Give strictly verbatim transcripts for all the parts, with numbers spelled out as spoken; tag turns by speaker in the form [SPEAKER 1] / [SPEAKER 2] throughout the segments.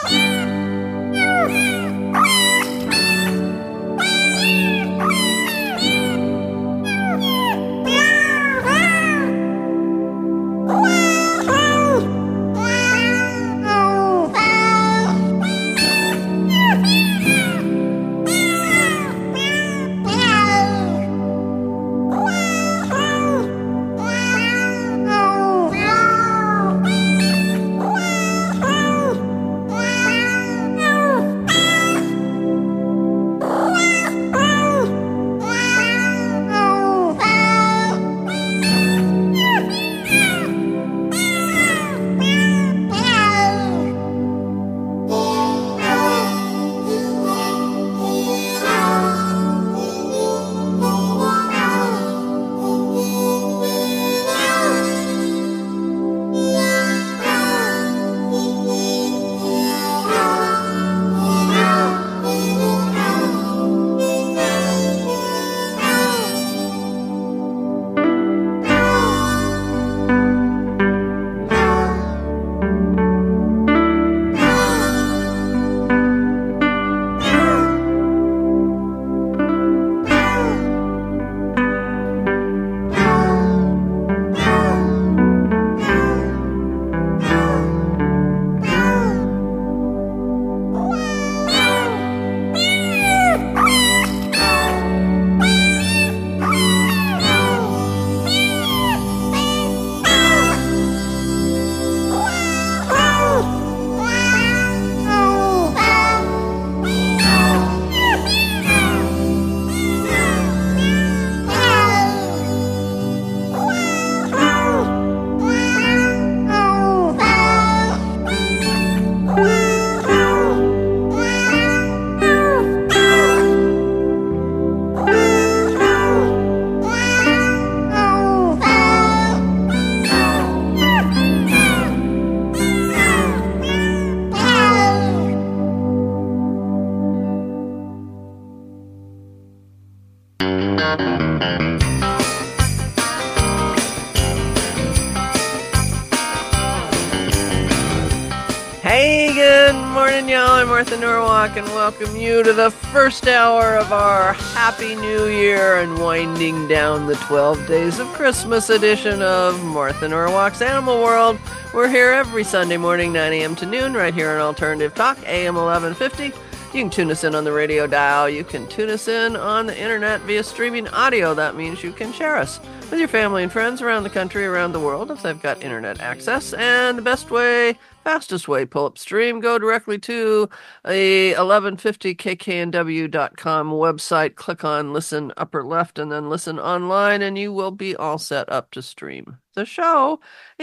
[SPEAKER 1] Hey, good morning, y'all. I'm Martha Norwalk, and welcome you to the first hour of our Happy New Year and winding down the twelve Days of Christmas edition of Martha Norwalk's Animal World. We're here every Sunday morning, nine a.m. to noon, right here on Alternative Talk, A M eleven fifty. You can tune us in on the radio dial. You can tune us in on the internet via streaming audio. That means you can share us with your family and friends around the country, around the world, if they've got internet access. And the best way, fastest way, pull up stream, go directly to the eleven fifty K K N W dot com website, click on listen upper left, and then listen online, and you will be all set up to stream the show.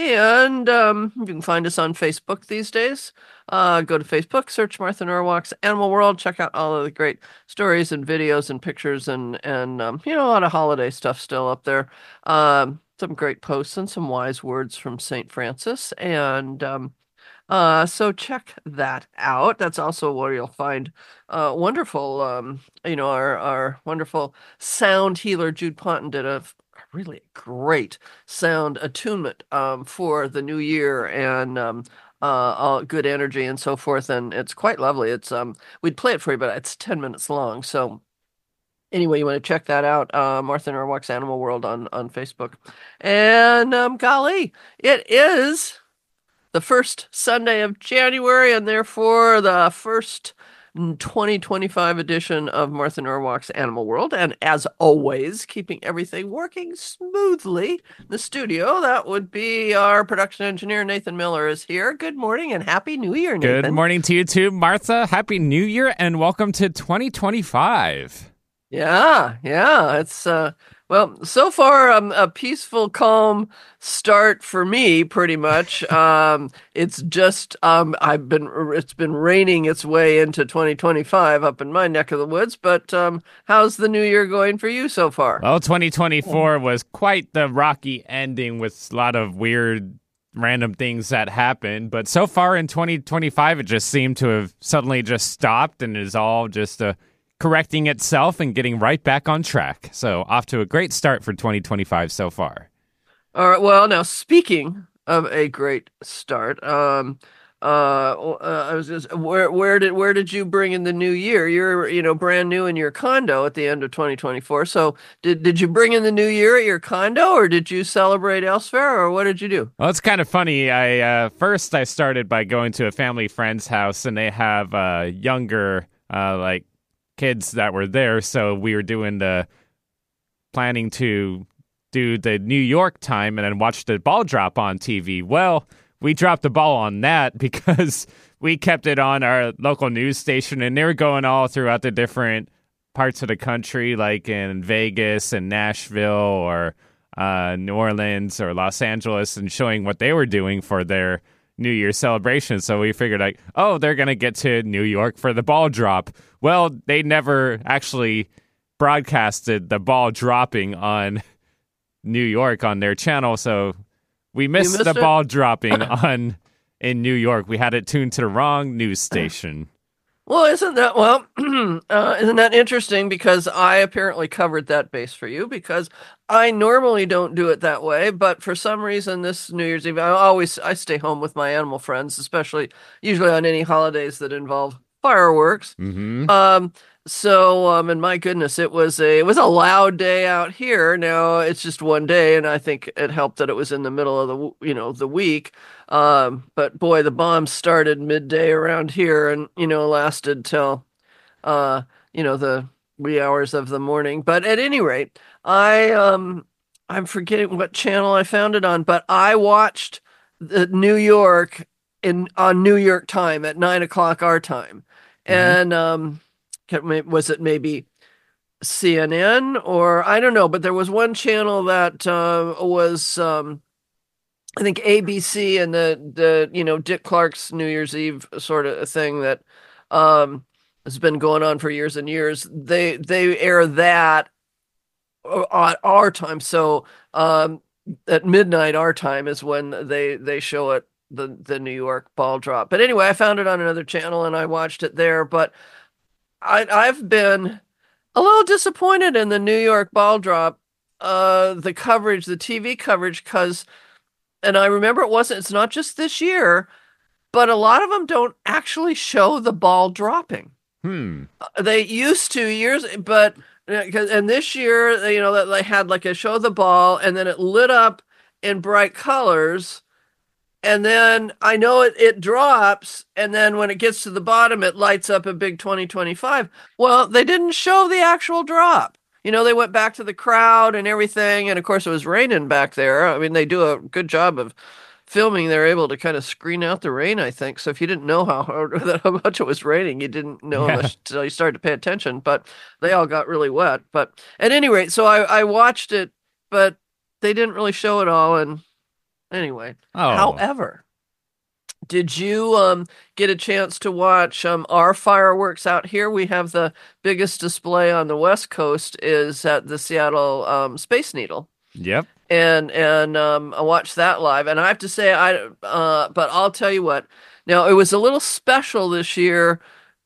[SPEAKER 1] And um, you can find us on Facebook these days. Uh, go to Facebook, search Martha Norwalk's Animal World, check out all of the great stories and videos and pictures and, and um, you know, a lot of holiday stuff still up there. Um, some great posts and some wise words from Saint Francis. And um, uh, so check that out. That's also where you'll find uh, wonderful, um, you know, our, our wonderful sound healer, Jude Ponton, did a really great sound attunement um, for the new year and um, uh, all good energy and so forth. And it's quite lovely. It's um, we'd play it for you, but it's ten minutes long. So anyway, you want to check that out, uh, Martha Norwalk's Animal World on, on Facebook. And um, golly, it is the first Sunday of January, and therefore the first twenty twenty-five edition of Martha Norwalk's Animal World. And as always, keeping everything working smoothly in the studio, that would be our production engineer, Nathan Miller, is here. Good morning and Happy New Year, Nathan.
[SPEAKER 2] Good morning to you too, Martha. Happy New Year and welcome to twenty twenty-five.
[SPEAKER 1] Yeah, yeah, it's, uh, well, so far um, a peaceful, calm start for me, pretty much. Um, it's just, um, I've been, it's been raining its way into twenty twenty-five up in my neck of the woods, but um, how's the new year going for you so far?
[SPEAKER 2] Well, twenty twenty-four was quite the rocky ending with a lot of weird, random things that happened, but so far in twenty twenty-five, it just seemed to have suddenly just stopped and is all just a correcting itself and getting right back on track. So off to a great start for twenty twenty-five so far.
[SPEAKER 1] All right. Well, now speaking of a great start, um, Uh, uh, I was just where where did where did you bring in the new year? You're you know brand new in your condo at the end of twenty twenty-four. So did did you bring in the new year at your condo, or did you celebrate elsewhere, or what did you do?
[SPEAKER 2] Well, it's kind of funny. I uh, first I started by going to a family friend's house, and they have uh, younger uh, like kids that were there. So we were doing the planning to do the New York time, and then watch the ball drop on T V. Well, we dropped the ball on that because we kept it on our local news station, and they were going all throughout the different parts of the country, like in Vegas and Nashville or uh, New Orleans or Los Angeles, and showing what they were doing for their New Year's celebration. So we figured, like, oh, they're going to get to New York for the ball drop. Well, they never actually broadcasted the ball dropping on New York on their channel, so we missed, missed the it? ball dropping on in New York. We had it tuned to the wrong news station.
[SPEAKER 1] Well, isn't that well? uh, isn't that interesting? Because I apparently covered that base for you. Because I normally don't do it that way, but for some reason, this New Year's Eve, I always I stay home with my animal friends, especially usually on any holidays that involve fireworks.
[SPEAKER 2] Mm-hmm.
[SPEAKER 1] Um, so, um, and my goodness, it was a it was a loud day out here. Now it's just one day, and I think it helped that it was in the middle of the you know the week. Um, but boy, the bombs started midday around here, and you know lasted till uh, you know the wee hours of the morning. But at any rate, I um, I'm forgetting what channel I found it on, but I watched the New York in on New York time at nine o'clock our time, mm-hmm. and um. Was it maybe C N N or I don't know, but there was one channel that uh, was, um, I think A B C and the, the, you know, Dick Clark's New Year's Eve sort of thing that um, has been going on for years and years. They, they air that at our time. So um, at midnight, our time is when they, they show it, the, the New York ball drop. But anyway, I found it on another channel and I watched it there, but I, I've been a little disappointed in the New York ball drop, uh, the coverage, the T V coverage, because, and I remember it wasn't, it's not just this year, but a lot of them don't actually show the ball dropping.
[SPEAKER 2] Hmm.
[SPEAKER 1] Uh, they used to years, but, and this year, you know, they had like a show the ball and then it lit up in bright colors. And then I know it, it drops, and then when it gets to the bottom, it lights up a big twenty twenty-five. Well, they didn't show the actual drop. You know, they went back to the crowd and everything, and of course it was raining back there. I mean, they do a good job of filming. They're able to kind of screen out the rain, I think. So if you didn't know how, how much it was raining, you didn't know yeah. until you started to pay attention. But they all got really wet. But at any rate, so I, I watched it, but they didn't really show it all, and anyway,
[SPEAKER 2] oh.
[SPEAKER 1] However, did you um, get a chance to watch um, our fireworks out here? We have the biggest display on the West Coast is at the Seattle um, Space Needle.
[SPEAKER 2] Yep.
[SPEAKER 1] And and um, I watched that live, and I have to say, I uh, but I'll tell you what. Now it was a little special this year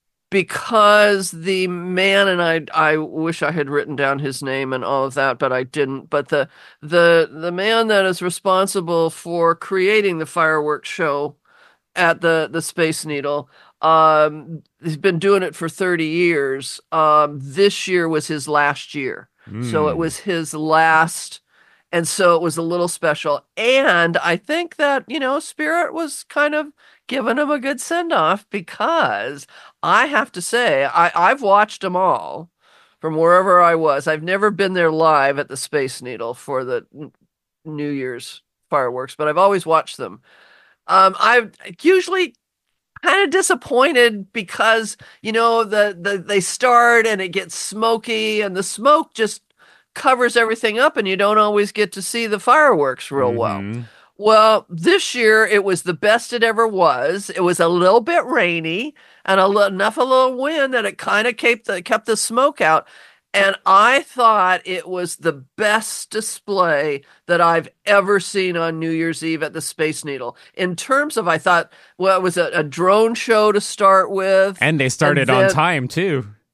[SPEAKER 1] because the man, and I I wish I had written down his name and all of that, but I didn't. But the the the man that is responsible for creating the fireworks show at the the Space Needle, um, he's been doing it for thirty years. Um, this year was his last year, mm. so it was his last. And so it was a little special. And I think that, you know, Spirit was kind of giving him a good send-off because I have to say, I, I've watched them all from wherever I was. I've never been there live at the Space Needle for the New Year's fireworks, but I've always watched them. Um, I've usually kind of disappointed because, you know, the, the they start and it gets smoky and the smoke just covers everything up and you don't always get to see the fireworks real
[SPEAKER 2] mm-hmm.
[SPEAKER 1] well. Well, this year it was the best it ever was. It was a little bit rainy and a l- enough a little wind that it kind of kept the, kept the smoke out. And I thought it was the best display that I've ever seen on New Year's Eve at the Space Needle. In terms of, I thought, well, it was a, a drone show to start with.
[SPEAKER 2] And they started
[SPEAKER 1] and then,
[SPEAKER 2] on time, too.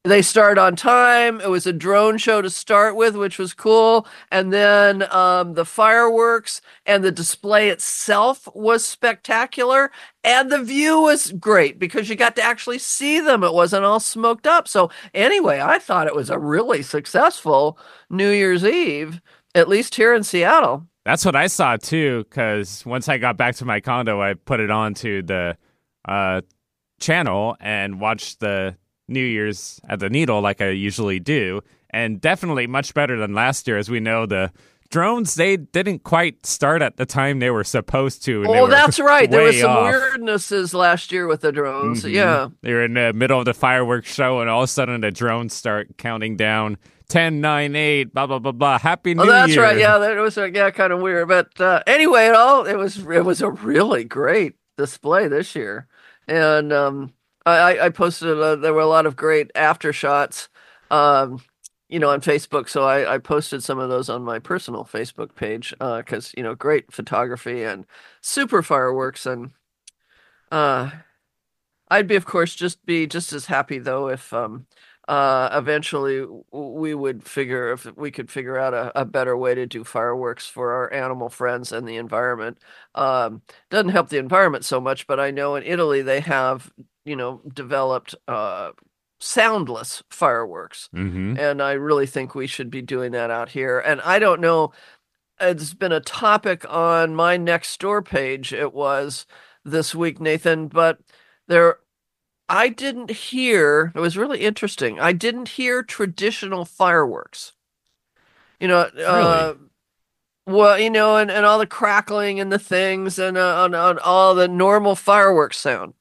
[SPEAKER 1] They start on time. It was a drone show to start with, which was cool. And then um, the fireworks and the display itself was spectacular. And the view was great because you got to actually see them. It wasn't all smoked up. So, anyway, I thought it was a really successful New Year's Eve, at least here in Seattle.
[SPEAKER 2] That's what I saw, too, because once I got back to my condo, I put it onto the uh, channel and watched the New Year's at the Needle like I usually do, and definitely much better than last year. As we know, the drones, they didn't quite start at the time they were supposed to.
[SPEAKER 1] Oh, that's right. There was some
[SPEAKER 2] off.
[SPEAKER 1] weirdnesses last year with the drones.
[SPEAKER 2] Mm-hmm.
[SPEAKER 1] Yeah.
[SPEAKER 2] They were in the middle of the fireworks show, and all of a sudden the drones start counting down ten, nine, eight, blah, blah, blah, blah. Happy New Year.
[SPEAKER 1] Oh, that's Year. Right. Yeah, that was uh, yeah, kind of weird. But uh, anyway, it all it was it was a really great display this year. And um I, I posted, uh, there were a lot of great after shots, um, you know, on Facebook. So I, I posted some of those on my personal Facebook page because, uh, you know, great photography and super fireworks. And uh, I'd be, of course, just be just as happy, though, if um, uh, eventually we would figure, if we could figure out a, a better way to do fireworks for our animal friends and the environment. Um, doesn't help the environment so much, but I know in Italy they have, you know, developed uh, soundless fireworks.
[SPEAKER 2] Mm-hmm.
[SPEAKER 1] And I really think we should be doing that out here. And I don't know, it's been a topic on my next door page. It was this week, Nathan, but there, I didn't hear, it was really interesting. I didn't hear traditional fireworks. You know,
[SPEAKER 2] really?
[SPEAKER 1] uh, well, you know, and, and all the crackling and the things and uh, on, on all the normal fireworks sound.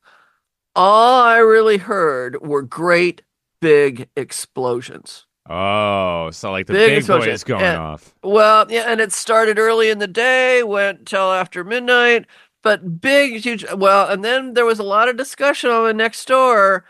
[SPEAKER 1] All I really heard were great big explosions.
[SPEAKER 2] Oh, so like the big, big boy is going
[SPEAKER 1] and,
[SPEAKER 2] off.
[SPEAKER 1] Well, yeah, and it started early in the day, went till after midnight, but big, huge. Well, and then there was a lot of discussion on the next door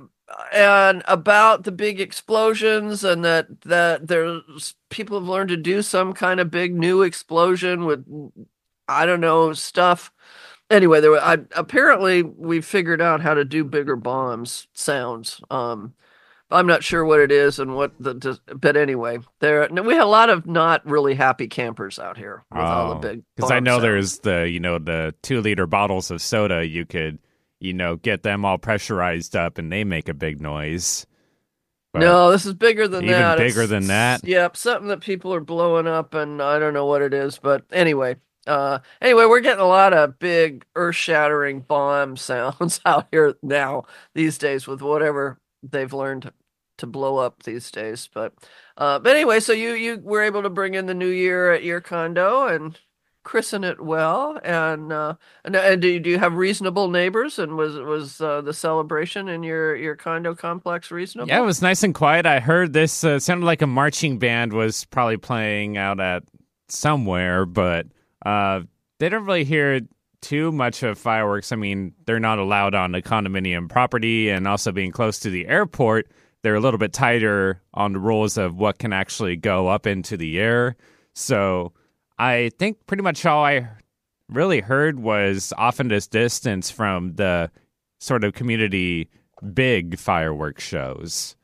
[SPEAKER 1] and about the big explosions and that that there's people have learned to do some kind of big new explosion with, I don't know, stuff. Anyway, there were, I, apparently we figured out how to do bigger bombs sounds. Um, I'm not sure what it is and what the, but anyway, there we had a lot of not really happy campers out here with oh, all the big.
[SPEAKER 2] Because I know
[SPEAKER 1] sounds.
[SPEAKER 2] There's the you know the two liter bottles of soda you could you know get them all pressurized up and they make a big noise.
[SPEAKER 1] But no, this is bigger than
[SPEAKER 2] even
[SPEAKER 1] that.
[SPEAKER 2] Even bigger
[SPEAKER 1] it's,
[SPEAKER 2] than that.
[SPEAKER 1] Yep, something that people are blowing up, and I don't know what it is, but anyway. Uh, anyway, we're getting a lot of big earth-shattering bomb sounds out here now these days with whatever they've learned to blow up these days. But, uh, but anyway, so you you were able to bring in the new year at your condo and christen it well. And uh, and, and do you, do you have reasonable neighbors? And was was uh, the celebration in your your condo complex reasonable?
[SPEAKER 2] Yeah, it was nice and quiet. I heard this uh, sounded like a marching band was probably playing out at somewhere, but. Uh, they don't really hear too much of fireworks. I mean, they're not allowed on the condominium property, and also being close to the airport, they're a little bit tighter on the rules of what can actually go up into the air. So I think pretty much all I really heard was off in this distance from the sort of community big fireworks shows.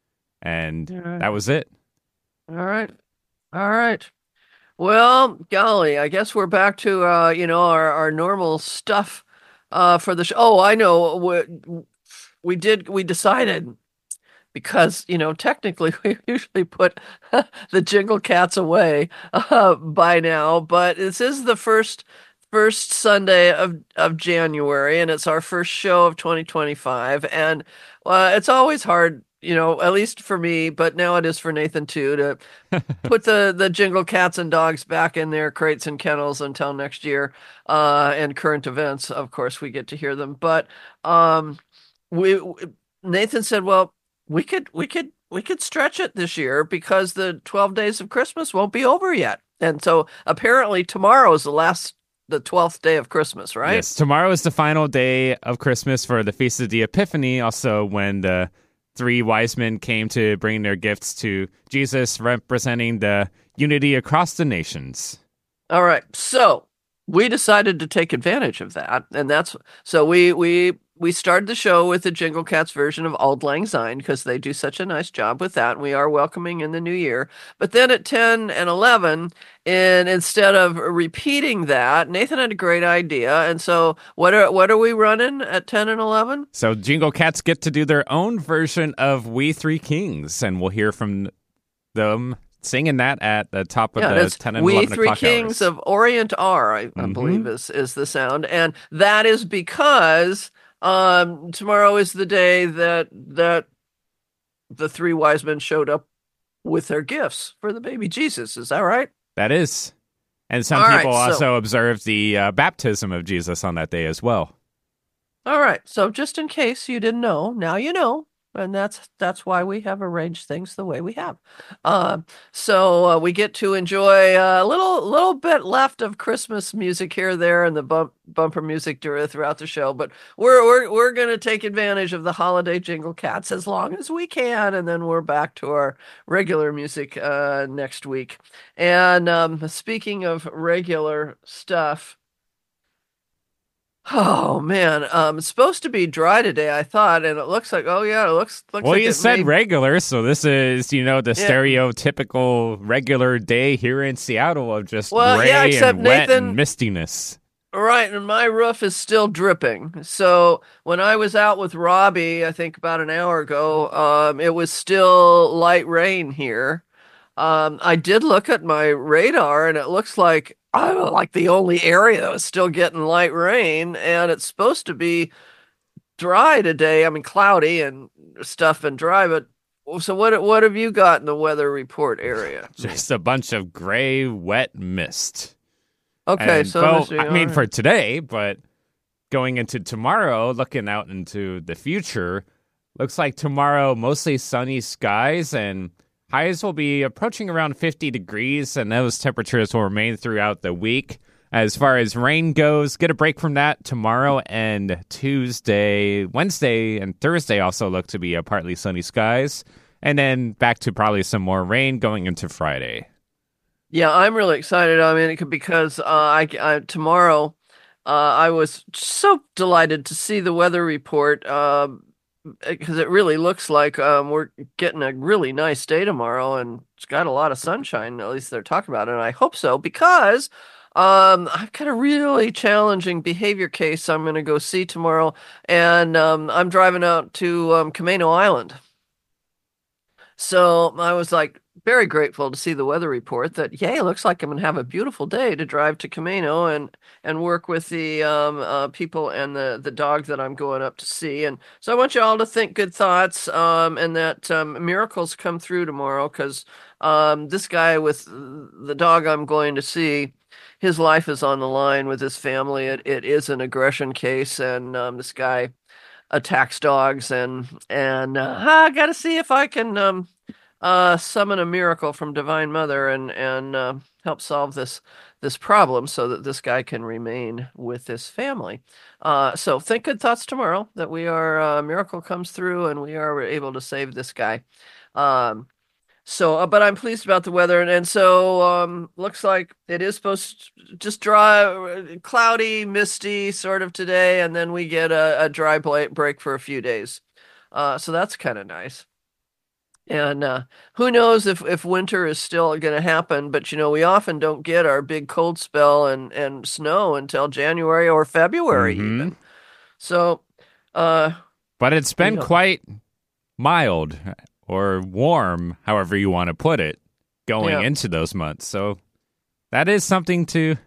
[SPEAKER 2] And right. That was it.
[SPEAKER 1] All right. All right. Well, golly, I guess we're back to, uh, you know, our, our normal stuff uh, for the show. Oh, I know. We, we did, we decided, because, you know, technically we usually put the Jingle Cats away uh, by now, but this is the first first Sunday of, of January, and it's our first show of twenty twenty-five, and uh, it's always hard, you know, at least for me, but now it is for Nathan too, to put the, the Jingle Cats and dogs back in their crates and kennels until next year. Uh, and current events, of course, we get to hear them. But um, we Nathan said, well, we could we could we could stretch it this year because the twelve days of Christmas won't be over yet. And so apparently tomorrow is the last the twelfth day of Christmas, right?
[SPEAKER 2] Yes, tomorrow is the final day of Christmas for the Feast of the Epiphany, also when the three wise men came to bring their gifts to Jesus, representing the unity across the nations.
[SPEAKER 1] All right. So we decided to take advantage of that. And that's so we we we started the show with the Jingle Cats version of Auld Lang Syne because they do such a nice job with that. And we are welcoming in the new year. But then at ten and eleven, and instead of repeating that, Nathan had a great idea. And so what are what are we running at ten and eleven?
[SPEAKER 2] So Jingle Cats get to do their own version of We Three Kings, and we'll hear from them singing that at the top of
[SPEAKER 1] Yeah,
[SPEAKER 2] the
[SPEAKER 1] it's
[SPEAKER 2] ten and
[SPEAKER 1] We
[SPEAKER 2] eleven
[SPEAKER 1] Three
[SPEAKER 2] o'clock
[SPEAKER 1] Kings
[SPEAKER 2] hours.
[SPEAKER 1] of Orient are, I, I
[SPEAKER 2] Mhm.
[SPEAKER 1] believe is is the sound. And that is because um tomorrow is the day that that the three wise men showed up with their gifts for the baby Jesus. Is that right?
[SPEAKER 2] That is. And some
[SPEAKER 1] All
[SPEAKER 2] people
[SPEAKER 1] right, so
[SPEAKER 2] also observe the uh, baptism of Jesus on that day as well.
[SPEAKER 1] all right. So just in case you didn't know, now you know. And that's that's why we have arranged things the way we have. Uh, so uh, we get to enjoy a little little bit left of Christmas music here, there, and the bump, bumper music dur- throughout the show. But we're we're we're going to take advantage of the holiday Jingle Cats as long as we can, and then we're back to our regular music uh, next week. And um, speaking of regular stuff. Oh man, um, it's supposed to be dry today, I thought, and it looks like, oh yeah, it looks looks
[SPEAKER 2] Well,
[SPEAKER 1] like
[SPEAKER 2] you
[SPEAKER 1] it
[SPEAKER 2] said
[SPEAKER 1] may.
[SPEAKER 2] regular, so this is, you know, the
[SPEAKER 1] Yeah.
[SPEAKER 2] stereotypical regular day here in Seattle of just
[SPEAKER 1] Well, yeah,
[SPEAKER 2] gray
[SPEAKER 1] except
[SPEAKER 2] and wet
[SPEAKER 1] Nathan,
[SPEAKER 2] and mistiness.
[SPEAKER 1] right, and my roof is still dripping. So when I was out with Robbie, I think about an hour ago, um, it was still light rain here. Um, I did look at my radar, and it looks like I'm like the only area that was still getting light rain, and it's supposed to be dry today. I mean, cloudy and stuff and dry, but so what what have you got in the weather report area?
[SPEAKER 2] Just a bunch of gray, wet mist.
[SPEAKER 1] Okay,
[SPEAKER 2] And,
[SPEAKER 1] so
[SPEAKER 2] well,
[SPEAKER 1] Mister
[SPEAKER 2] I mean,
[SPEAKER 1] All
[SPEAKER 2] for
[SPEAKER 1] right.
[SPEAKER 2] today, but going into tomorrow, looking out into the future, looks like tomorrow mostly sunny skies and highs will be approaching around fifty degrees, and those temperatures will remain throughout the week. As far as rain goes, get a break from that tomorrow and Tuesday. Wednesday and Thursday also look to be a partly sunny skies, and then back to probably some more rain going into Friday.
[SPEAKER 1] Yeah, I'm really excited. I mean, it could, because uh, I, I tomorrow uh, I was so delighted to see the weather report um, because it really looks like um, we're getting a really nice day tomorrow, and it's got a lot of sunshine. At least they're talking about it, and I hope so because um, I've got a really challenging behavior case I'm going to go see tomorrow, and um, I'm driving out to um, Camano Island. So I was like very grateful to see the weather report that, yay, looks like I'm gonna have a beautiful day to drive to Camino and and work with the um, uh, people and the the dog that I'm going up to see. And so I want you all to think good thoughts um, and that um, miracles come through tomorrow because um, this guy with the dog I'm going to see. His life is on the line with his family. It it is an aggression case, and um, this guy attacks dogs and and uh, I got to see if I can um uh summon a miracle from Divine Mother and and uh, help solve this this problem so that this guy can remain with this family. Uh so think good thoughts tomorrow that we are uh, miracle comes through and we are able to save this guy. Um so, uh, but I'm pleased about the weather, and, and so um, looks like it is supposed to just dry, uh, cloudy, misty sort of today, and then we get a, a dry bla- break for a few days. Uh, so that's kind of nice. And uh, who knows if, if winter is still going to happen, but you know, we often don't get our big cold spell and, and snow until January or February
[SPEAKER 2] hmm
[SPEAKER 1] even. So, uh,
[SPEAKER 2] But it's
[SPEAKER 1] we
[SPEAKER 2] been
[SPEAKER 1] don't.
[SPEAKER 2] quite mild or warm, however you want to put it, going
[SPEAKER 1] Yeah.
[SPEAKER 2] into those months. So that is something to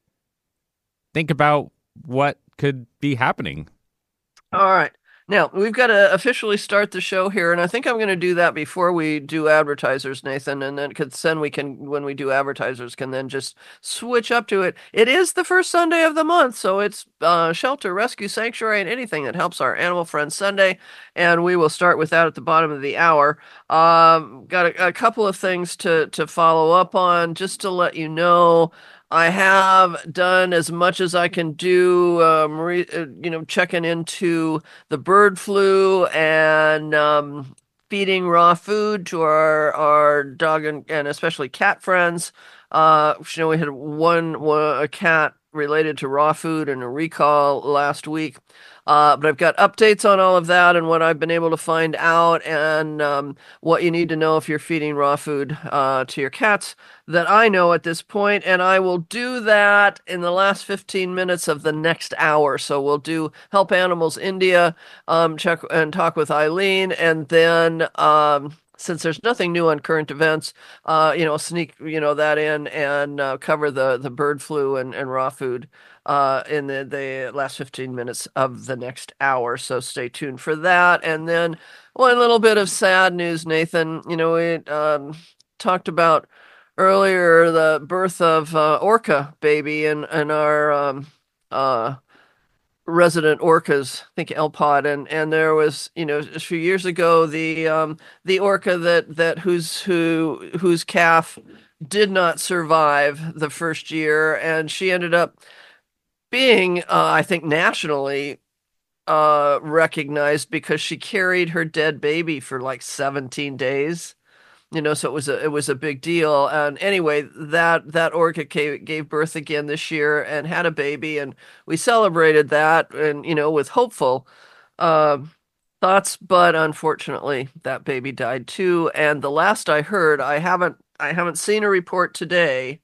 [SPEAKER 2] think about what could be happening.
[SPEAKER 1] All right. Now, we've got to officially start the show here, and I think I'm going to do that before we do advertisers, Nathan, and then because then we can, when we do advertisers, can then just switch up to it. It is the first Sunday of the month, so it's uh, Shelter, Rescue, Sanctuary, and anything that helps our animal friends Sunday, and we will start with that at the bottom of the hour. Um, got a, a couple of things to to follow up on, just to let you know. I have done as much as I can do, um, re, uh, you know, checking into the bird flu and um, feeding raw food to our our dog and, and especially cat friends. Uh, you know, we had one, one a cat related to raw food and a recall last week. Uh, but I've got updates on all of that and what I've been able to find out and um, what you need to know if you're feeding raw food uh, to your cats that I know at this point. And I will do that in the last fifteen minutes of the next hour. So we'll do Help Animals India, um, check and talk with Eileen, and then um, since there's nothing new on current events, uh, you know, sneak, you know, that in and uh, cover the the bird flu and, and raw food uh, in the, the last fifteen minutes of the next hour. So stay tuned for that. And then one little bit of sad news, Nathan. You know, we um, talked about earlier the birth of uh, Orca baby in, in our um, uh, resident orcas, I think L Pod, and and there was, you know, a few years ago the um the orca that that whose who whose calf did not survive the first year, and she ended up being uh, I think nationally uh recognized because she carried her dead baby for like seventeen days. You know, so it was a it was a big deal. And anyway, that that orca gave, gave birth again this year and had a baby, and we celebrated that, and you know, with hopeful uh, thoughts. But unfortunately, that baby died too. And the last I heard, I haven't I haven't seen a report today,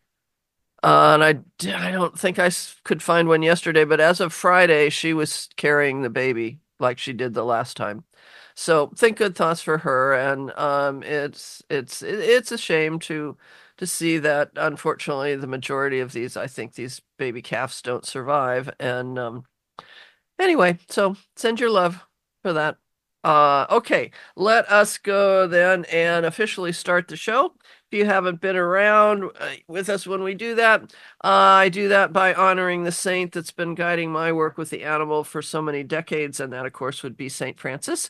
[SPEAKER 1] uh, and I I don't think I could find one yesterday. But as of Friday, she was carrying the baby like she did the last time. So think good thoughts for her, and um, it's it's it's a shame to to see that unfortunately the majority of these, I think these baby calves don't survive. And um, anyway, so send your love for that. Uh, okay, let us go then and officially start the show. If you haven't been around uh, with us when we do that, uh, I do that by honoring the saint that's been guiding my work with the animal for so many decades, and that, of course, would be Saint Francis,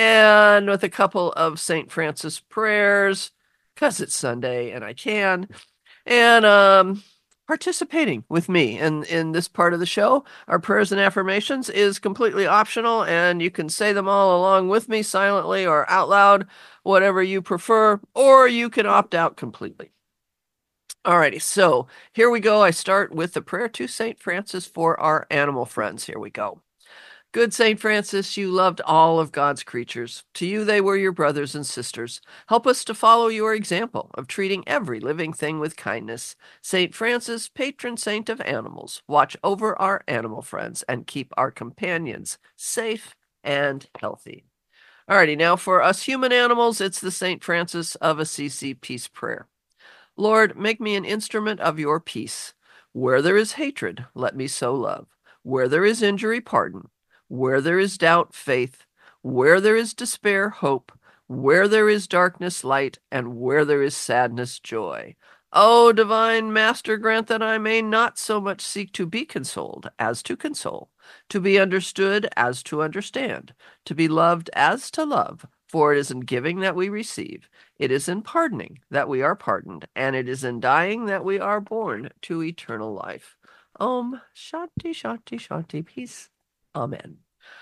[SPEAKER 1] and with a couple of Saint Francis prayers, because it's Sunday and I can, and um, participating with me in, in this part of the show. Our prayers and affirmations is completely optional, and you can say them all along with me silently or out loud, whatever you prefer, or you can opt out completely. Alrighty, so here we go. I start with the prayer to Saint Francis for our animal friends. Here we go. Good Saint Francis, you loved all of God's creatures. To you they were your brothers and sisters. Help us to follow your example of treating every living thing with kindness. Saint Francis, patron saint of animals, watch over our animal friends and keep our companions safe and healthy. Alrighty, now for us human animals, it's the Saint Francis of Assisi peace prayer. Lord, make me an instrument of your peace. Where there is hatred, let me sow love. Where there is injury, pardon. Where there is doubt, faith. Where there is despair, hope. Where there is darkness, light. And where there is sadness, joy. O divine Master, grant that I may not so much seek to be consoled as to console, to be understood as to understand, to be loved as to love. For it is in giving that we receive, it is in pardoning that we are pardoned, and it is in dying that we are born to eternal life. Om Shanti Shanti Shanti, peace. Amen.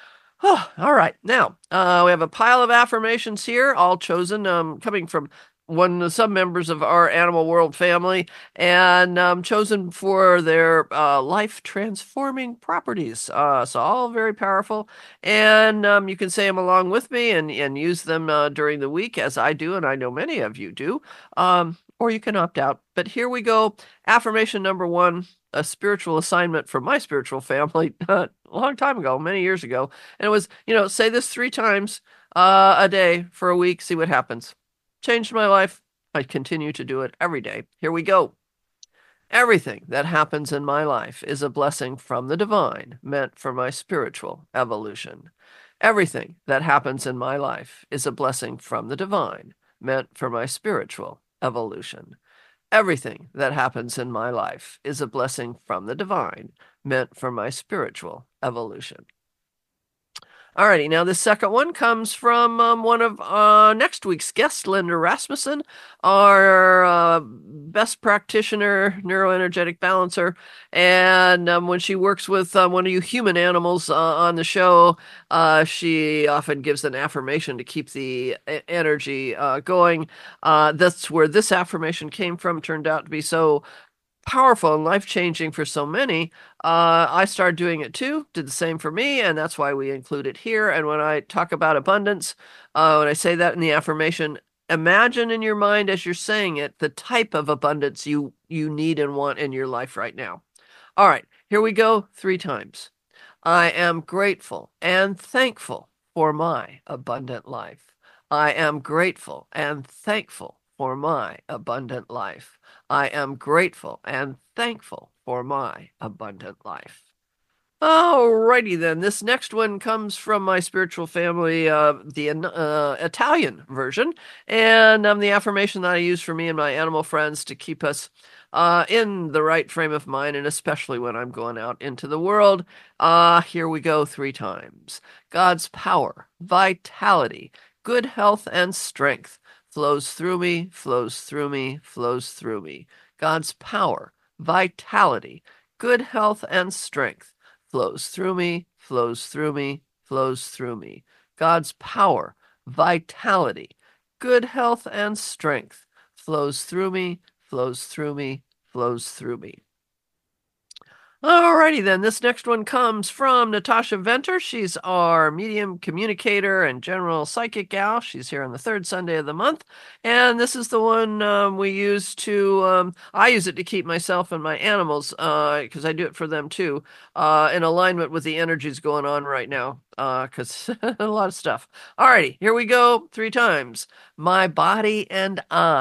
[SPEAKER 1] Oh, all right. Now, uh, we have a pile of affirmations here, all chosen, um, coming from one of the sub-members of our Animal World family, and um, chosen for their uh, life-transforming properties. Uh, so all very powerful, and um, you can say them along with me and, and use them uh, during the week, as I do, and I know many of you do, um, or you can opt out. But here we go. Affirmation number one, a spiritual assignment from my spiritual family a long time ago, many years ago. And it was, you know, say this three times uh, a day for a week, see what happens. Changed my life. I continue to do it every day. Here we go. Everything that happens in my life is a blessing from the divine, meant for my spiritual evolution. Everything that happens in my life is a blessing from the divine, meant for my spiritual evolution. Everything that happens in my life is a blessing from the divine, meant for my spiritual evolution. Alrighty, now the second one comes from um, one of uh, next week's guests, Linda Rasmussen, our uh, best practitioner, neuroenergetic balancer. And um, when she works with um, one of you human animals uh, on the show, uh, she often gives an affirmation to keep the energy uh, going. Uh, that's where this affirmation came from, turned out to be so powerful and life-changing for so many, uh, I started doing it too, did the same for me, and that's why we include it here. And when I talk about abundance, uh, when I say that in the affirmation, imagine in your mind as you're saying it, the type of abundance you, you need and want in your life right now. All right, here we go three times. I am grateful and thankful for my abundant life. I am grateful and thankful for my abundant life. I am grateful and thankful for my abundant life. Alrighty then. This next one comes from my spiritual family, uh, the uh, Italian version, and um, the affirmation that I use for me and my animal friends to keep us uh, in the right frame of mind, and especially when I'm going out into the world. Uh, here we go three times. God's power, vitality, good health, and strength flows through me, flows through me, flows through me. God's power, vitality, good health, and strength flows through me, flows through me, flows through me. God's power, vitality, good health, and strength flows through me, flows through me, flows through me. Alrighty then, this next one comes from Natasha Venter. She's our medium communicator and general psychic gal. She's here on the third Sunday of the month. And this is the one um, we use to, um, I use it to keep myself and my animals, because uh, I do it for them too, uh, in alignment with the energies going on right now, because uh, a lot of stuff. Alrighty, here we go three times. My body and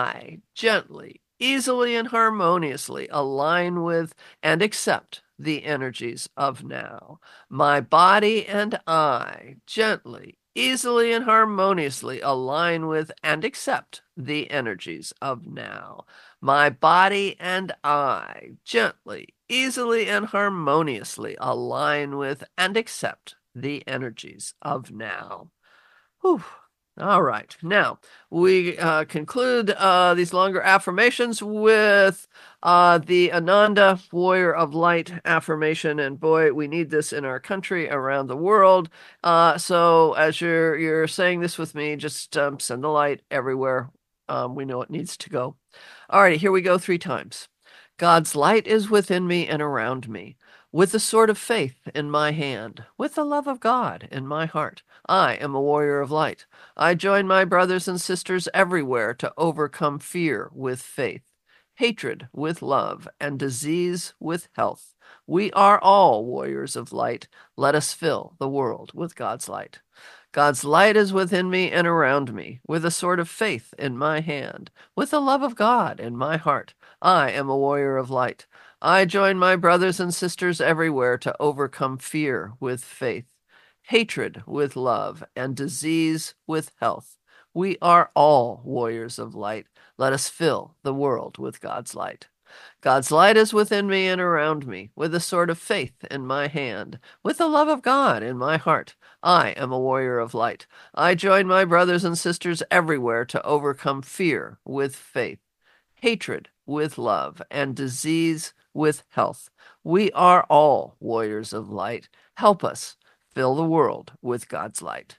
[SPEAKER 1] I gently, easily, and harmoniously align with and accept the energies of now. My body and I gently, easily, and harmoniously align with and accept the energies of now. My body and I gently, easily, and harmoniously align with and accept the energies of now. Whew. All right. Now, we uh, conclude uh, these longer affirmations with uh, the Ananda Warrior of Light affirmation. And boy, we need this in our country, around the world. Uh, so as you're, you're saying this with me, just um, send the light everywhere. Um, we know it needs to go. All right, here we go three times. God's light is within me and around me. With the sword of faith in my hand, with the love of God in my heart, I am a warrior of light. I join my brothers and sisters everywhere to overcome fear with faith, hatred with love, and disease with health. We are all warriors of light. Let us fill the world with God's light. God's light is within me and around me, with a sword of faith in my hand, with the love of God in my heart. I am a warrior of light. I join my brothers and sisters everywhere to overcome fear with faith, hatred with love, and disease with health. We are all warriors of light. Let us fill the world with God's light. God's light is within me and around me, with the sword of faith in my hand, with the love of God in my heart. I am a warrior of light. I join my brothers and sisters everywhere to overcome fear with faith, hatred with love, and disease with health. We are all warriors of light. Help us fill the world with God's light.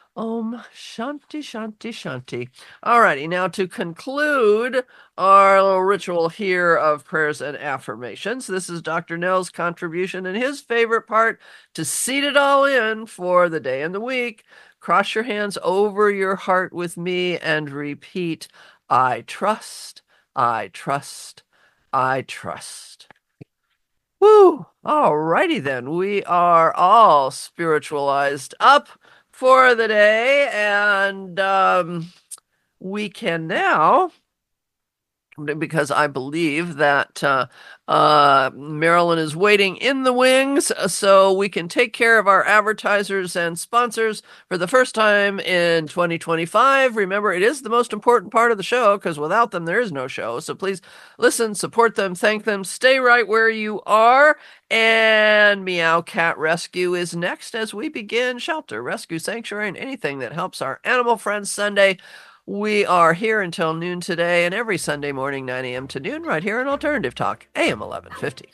[SPEAKER 1] Om Shanti Shanti Shanti. Alrighty, now to conclude our little ritual here of prayers and affirmations, this is Doctor Nell's contribution and his favorite part to seed it all in for the day and the week. Cross your hands over your heart with me and repeat, I trust, I trust, I trust. Woo! Alrighty then, we are all spiritualized up for the day, and um, we can now, because I believe that uh, uh, Marilyn is waiting in the wings, so we can take care of our advertisers and sponsors for the first time in twenty twenty-five. Remember, it is the most important part of the show, because without them, there is no show. So please listen, support them, thank them, stay right where you are. And Meow Cat Rescue is next as we begin Shelter, Rescue, Sanctuary, and anything that helps our animal friends Sunday. We are here until noon today, and every Sunday morning, nine a.m. to noon, right here on Alternative Talk, A M eleven fifty.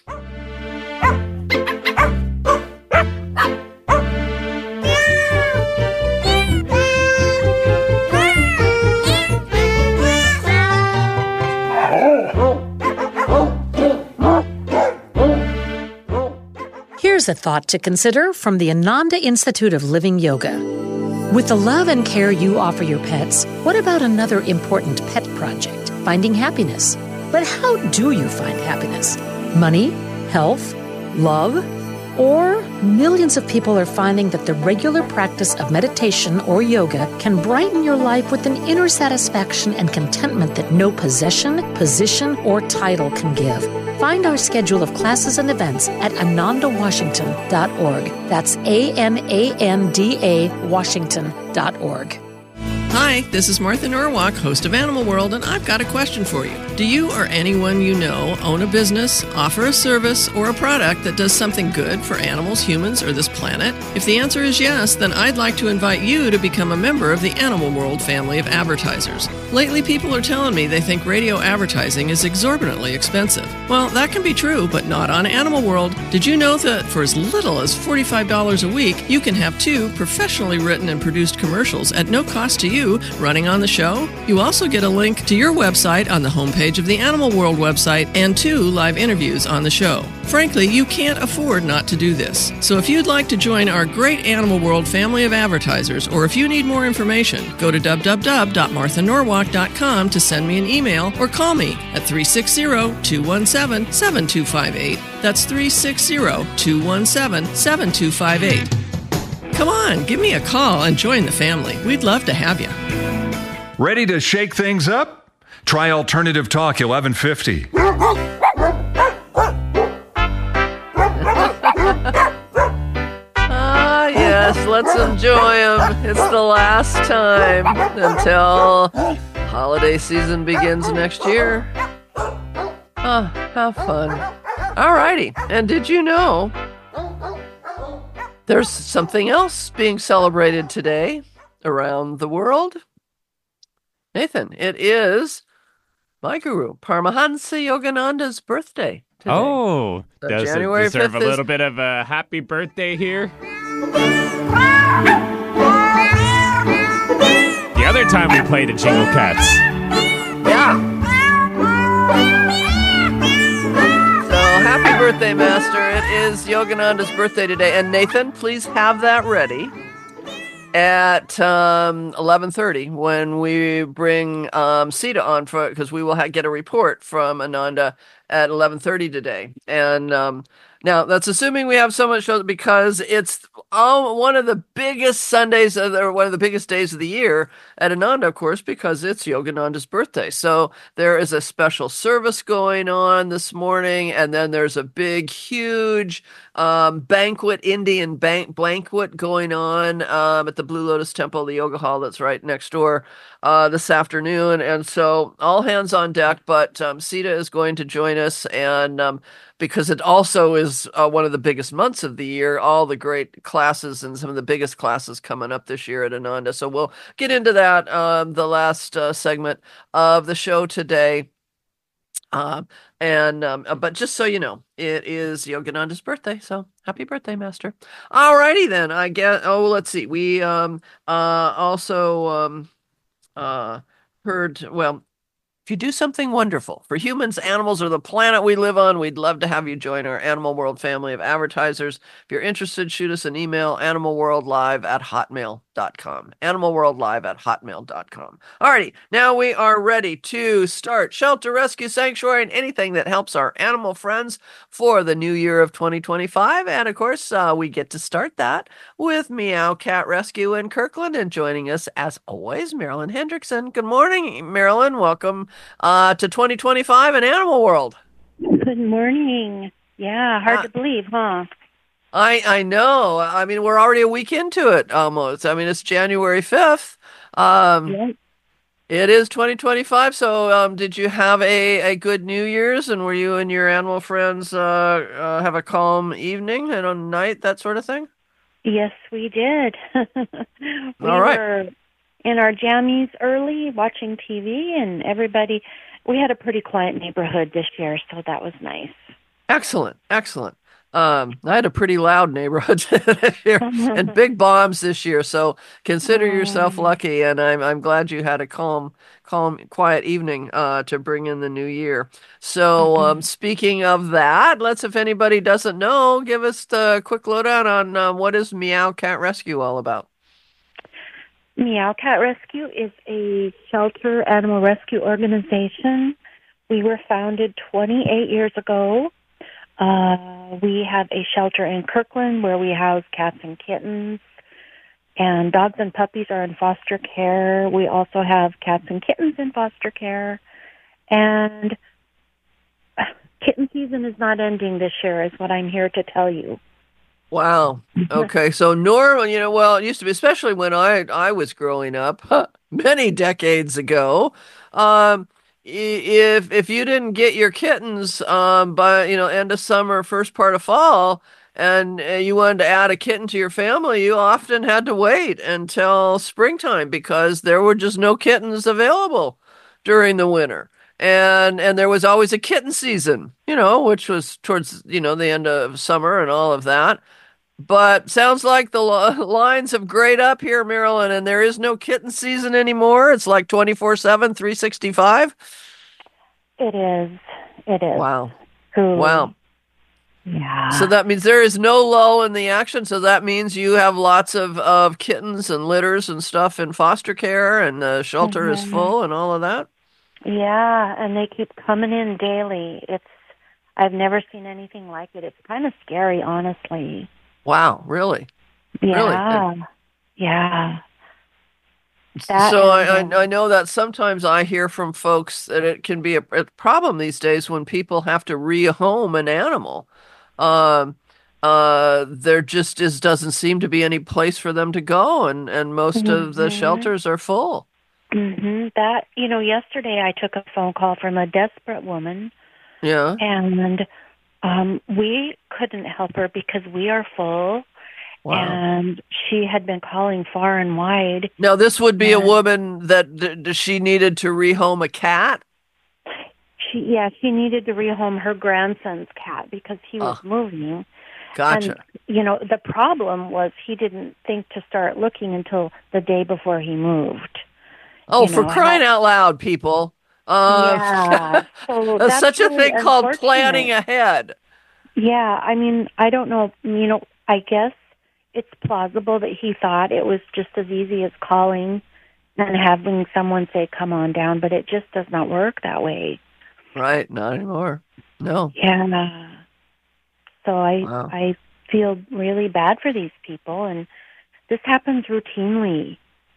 [SPEAKER 3] a thought to consider from the Ananda Institute of Living Yoga. With the love and care you offer your pets, what about another important pet project, finding happiness? But how do you find happiness? Money? Health? Love? Or millions of people are finding that the regular practice of meditation or yoga can brighten your life with an inner satisfaction and contentment that no possession, position, or title can give. Find our schedule of classes and events at ananda washington dot org. That's A N A N D A Washington dot org.
[SPEAKER 1] Hi, this is Martha Norwalk, host of Animal World, and I've got a question for you. Do you or anyone you know own a business, offer a service, or a product that does something good for animals, humans, or this planet? If the answer is yes, then I'd like to invite you to become a member of the Animal World family of advertisers. Lately, people are telling me they think radio advertising is exorbitantly expensive. Well, that can be true, but not on Animal World. Did you know that for as little as forty-five dollars a week, you can have two professionally written and produced commercials at no cost to you running on the show? You also get a link to your website on the homepage of the Animal World website and two live interviews on the show. Frankly, you can't afford not to do this. So if you'd like to join our great Animal World family of advertisers, or if you need more information, go to w w w dot martha norwalk dot com to send me an email or call me at three six zero, two one seven, seven two five eight. That's three six zero, two one seven, seven two five eight. Come on, give me a call and join the family. We'd love to have you.
[SPEAKER 4] Ready to shake things up? Try Alternative Talk eleven fifty.
[SPEAKER 1] Ah, yes, let's enjoy them. It's the last time until holiday season begins next year. Ah, have fun. Alrighty, and did you know there's something else being celebrated today around the world? Nathan, it is my guru, Paramahansa Yogananda's birthday today.
[SPEAKER 2] Oh,
[SPEAKER 1] So
[SPEAKER 2] does
[SPEAKER 1] January
[SPEAKER 2] it deserve a
[SPEAKER 1] fifth is-
[SPEAKER 2] little bit of a happy birthday here? The other time we played at Jingle Cats.
[SPEAKER 1] Yeah. So happy birthday, Master. It is Yogananda's birthday today. And Nathan, please have that ready at um, eleven thirty when we bring um, Sita on, for because we will ha- get a report from Ananda at eleven thirty today. And um, now that's assuming we have so much show, because it's oh, one of the biggest Sundays, of the, or one of the biggest days of the year at Ananda, of course, because it's Yogananda's birthday. So there is a special service going on this morning, and then there's a big, huge um, banquet, Indian bank banquet going on um, at the Blue Lotus Temple, the yoga hall that's right next door, uh, this afternoon. And so all hands on deck, but um, Sita is going to join us, and um, because it also is uh, one of the biggest months of the year, all the great classes and some of the biggest classes coming up this year at Ananda. So we'll get into that um, the last uh, segment of the show today. Uh, and um, uh, but just so you know, it is Yogananda's birthday, so happy birthday, Master. Alrighty then, I guess. Oh, let's see. We um uh also um uh heard well. If you do something wonderful for humans, animals, or the planet we live on, we'd love to have you join our Animal World family of advertisers. If you're interested, shoot us an email, animalworldlive at hotmail dot com. animalworldlive at hotmail dot com. Alrighty, now we are ready to start Shelter, Rescue, Sanctuary, and anything that helps our animal friends for the new year of twenty twenty-five. And of course, uh, we get to start that with Meow Cat Rescue in Kirkland. And joining us, as always, Marilyn Hendrickson. Good morning, Marilyn. Welcome uh, to twenty twenty-five in Animal World.
[SPEAKER 5] Good morning. Yeah, hard
[SPEAKER 1] Uh,
[SPEAKER 5] to believe, huh?
[SPEAKER 1] I I know. I mean, we're already a week into it almost. I mean, it's January fifth. Um,
[SPEAKER 5] Yep.
[SPEAKER 1] It is twenty twenty-five. So, um, did you have a, a good New Year's? And were you and your animal friends uh, uh, have a calm evening and a night, that sort of thing?
[SPEAKER 5] Yes, we did. we
[SPEAKER 1] All right.
[SPEAKER 5] were in our jammies early watching T V, and everybody, we had a pretty quiet neighborhood this year, so that was nice.
[SPEAKER 1] Excellent, excellent. Um, I had a pretty loud neighborhood this year and big bombs this year, so consider yourself
[SPEAKER 5] Um,
[SPEAKER 1] lucky. And I'm I'm glad you had a calm, calm, quiet evening uh, to bring in the new year. So, um,
[SPEAKER 5] mhm.
[SPEAKER 1] speaking of that, let's if anybody doesn't know, give us the quick lowdown on uh, what is Meow Cat Rescue all about.
[SPEAKER 5] Meow Cat Rescue is a shelter animal rescue organization. We were founded twenty-eight years ago. Uh, we have a shelter in Kirkland where we house cats and kittens, and dogs and puppies are in foster care. We also have cats and kittens in foster care, and uh, kitten season is not ending this year, is what I'm here to tell you.
[SPEAKER 1] Wow. Okay. So normal, you know, well, it used to be, especially when I I was growing up many decades ago. Um, i- if if you didn't get your kittens um by, you know, end of summer, first part of fall, and uh, you wanted to add a kitten to your family, you often had to wait until springtime because there were just no kittens available during the winter. And and there was always a kitten season, you know, which was towards, you know, the end of summer and all of that. But sounds like the li- lines have grayed up here, Marilyn, and there is no kitten season anymore. It's like twenty-four seven, three sixty-five.
[SPEAKER 5] It is. It is.
[SPEAKER 1] Wow. Wow.
[SPEAKER 5] Truly.
[SPEAKER 1] So
[SPEAKER 5] Yeah.
[SPEAKER 1] that means there is no lull in the action. So that means you have lots of, of kittens and litters and stuff in foster care, and the shelter is
[SPEAKER 5] Mhm.
[SPEAKER 1] full and all of that.
[SPEAKER 5] Yeah, and they keep coming in daily. It's I've never seen anything like it. It's kind of scary, honestly.
[SPEAKER 1] Wow, really? Really?
[SPEAKER 5] Yeah. Yeah. That
[SPEAKER 1] So
[SPEAKER 5] and
[SPEAKER 1] I,
[SPEAKER 5] um,
[SPEAKER 1] I I know that sometimes I hear from folks that it can be a, a problem these days when people have to rehome an animal. Um, uh, there just is doesn't seem to be any place for them to go, and and most of the
[SPEAKER 5] mhm.
[SPEAKER 1] shelters are full.
[SPEAKER 5] Mhm. That, you know, yesterday I took a phone call from a desperate woman,
[SPEAKER 1] Yeah.
[SPEAKER 5] and um we couldn't help her because we are full,
[SPEAKER 1] Wow.
[SPEAKER 5] and she had been calling far and wide.
[SPEAKER 1] Now this would be a
[SPEAKER 5] And
[SPEAKER 1] woman that d d- she needed to rehome a cat.
[SPEAKER 5] she, yeah, she needed to rehome her grandson's cat because he was
[SPEAKER 1] Oh,
[SPEAKER 5] moving. And,
[SPEAKER 1] gotcha.
[SPEAKER 5] you know, the problem was he didn't think to start looking until the day before he moved.
[SPEAKER 1] Oh,
[SPEAKER 5] You
[SPEAKER 1] for
[SPEAKER 5] know, and
[SPEAKER 1] crying
[SPEAKER 5] I,
[SPEAKER 1] out loud, people. Um,
[SPEAKER 5] yeah, so
[SPEAKER 1] there's
[SPEAKER 5] that's
[SPEAKER 1] such a
[SPEAKER 5] really
[SPEAKER 1] thing called planning
[SPEAKER 5] unfortunate.
[SPEAKER 1] ahead.
[SPEAKER 5] Yeah, I mean, I don't know, you know, I guess it's plausible that he thought it was just as easy as calling and having someone say, come on down, but it just does not work that way.
[SPEAKER 1] Right, not anymore. No.
[SPEAKER 5] Yeah. So I
[SPEAKER 1] Wow.
[SPEAKER 5] I feel really bad for these people, and this happens routinely.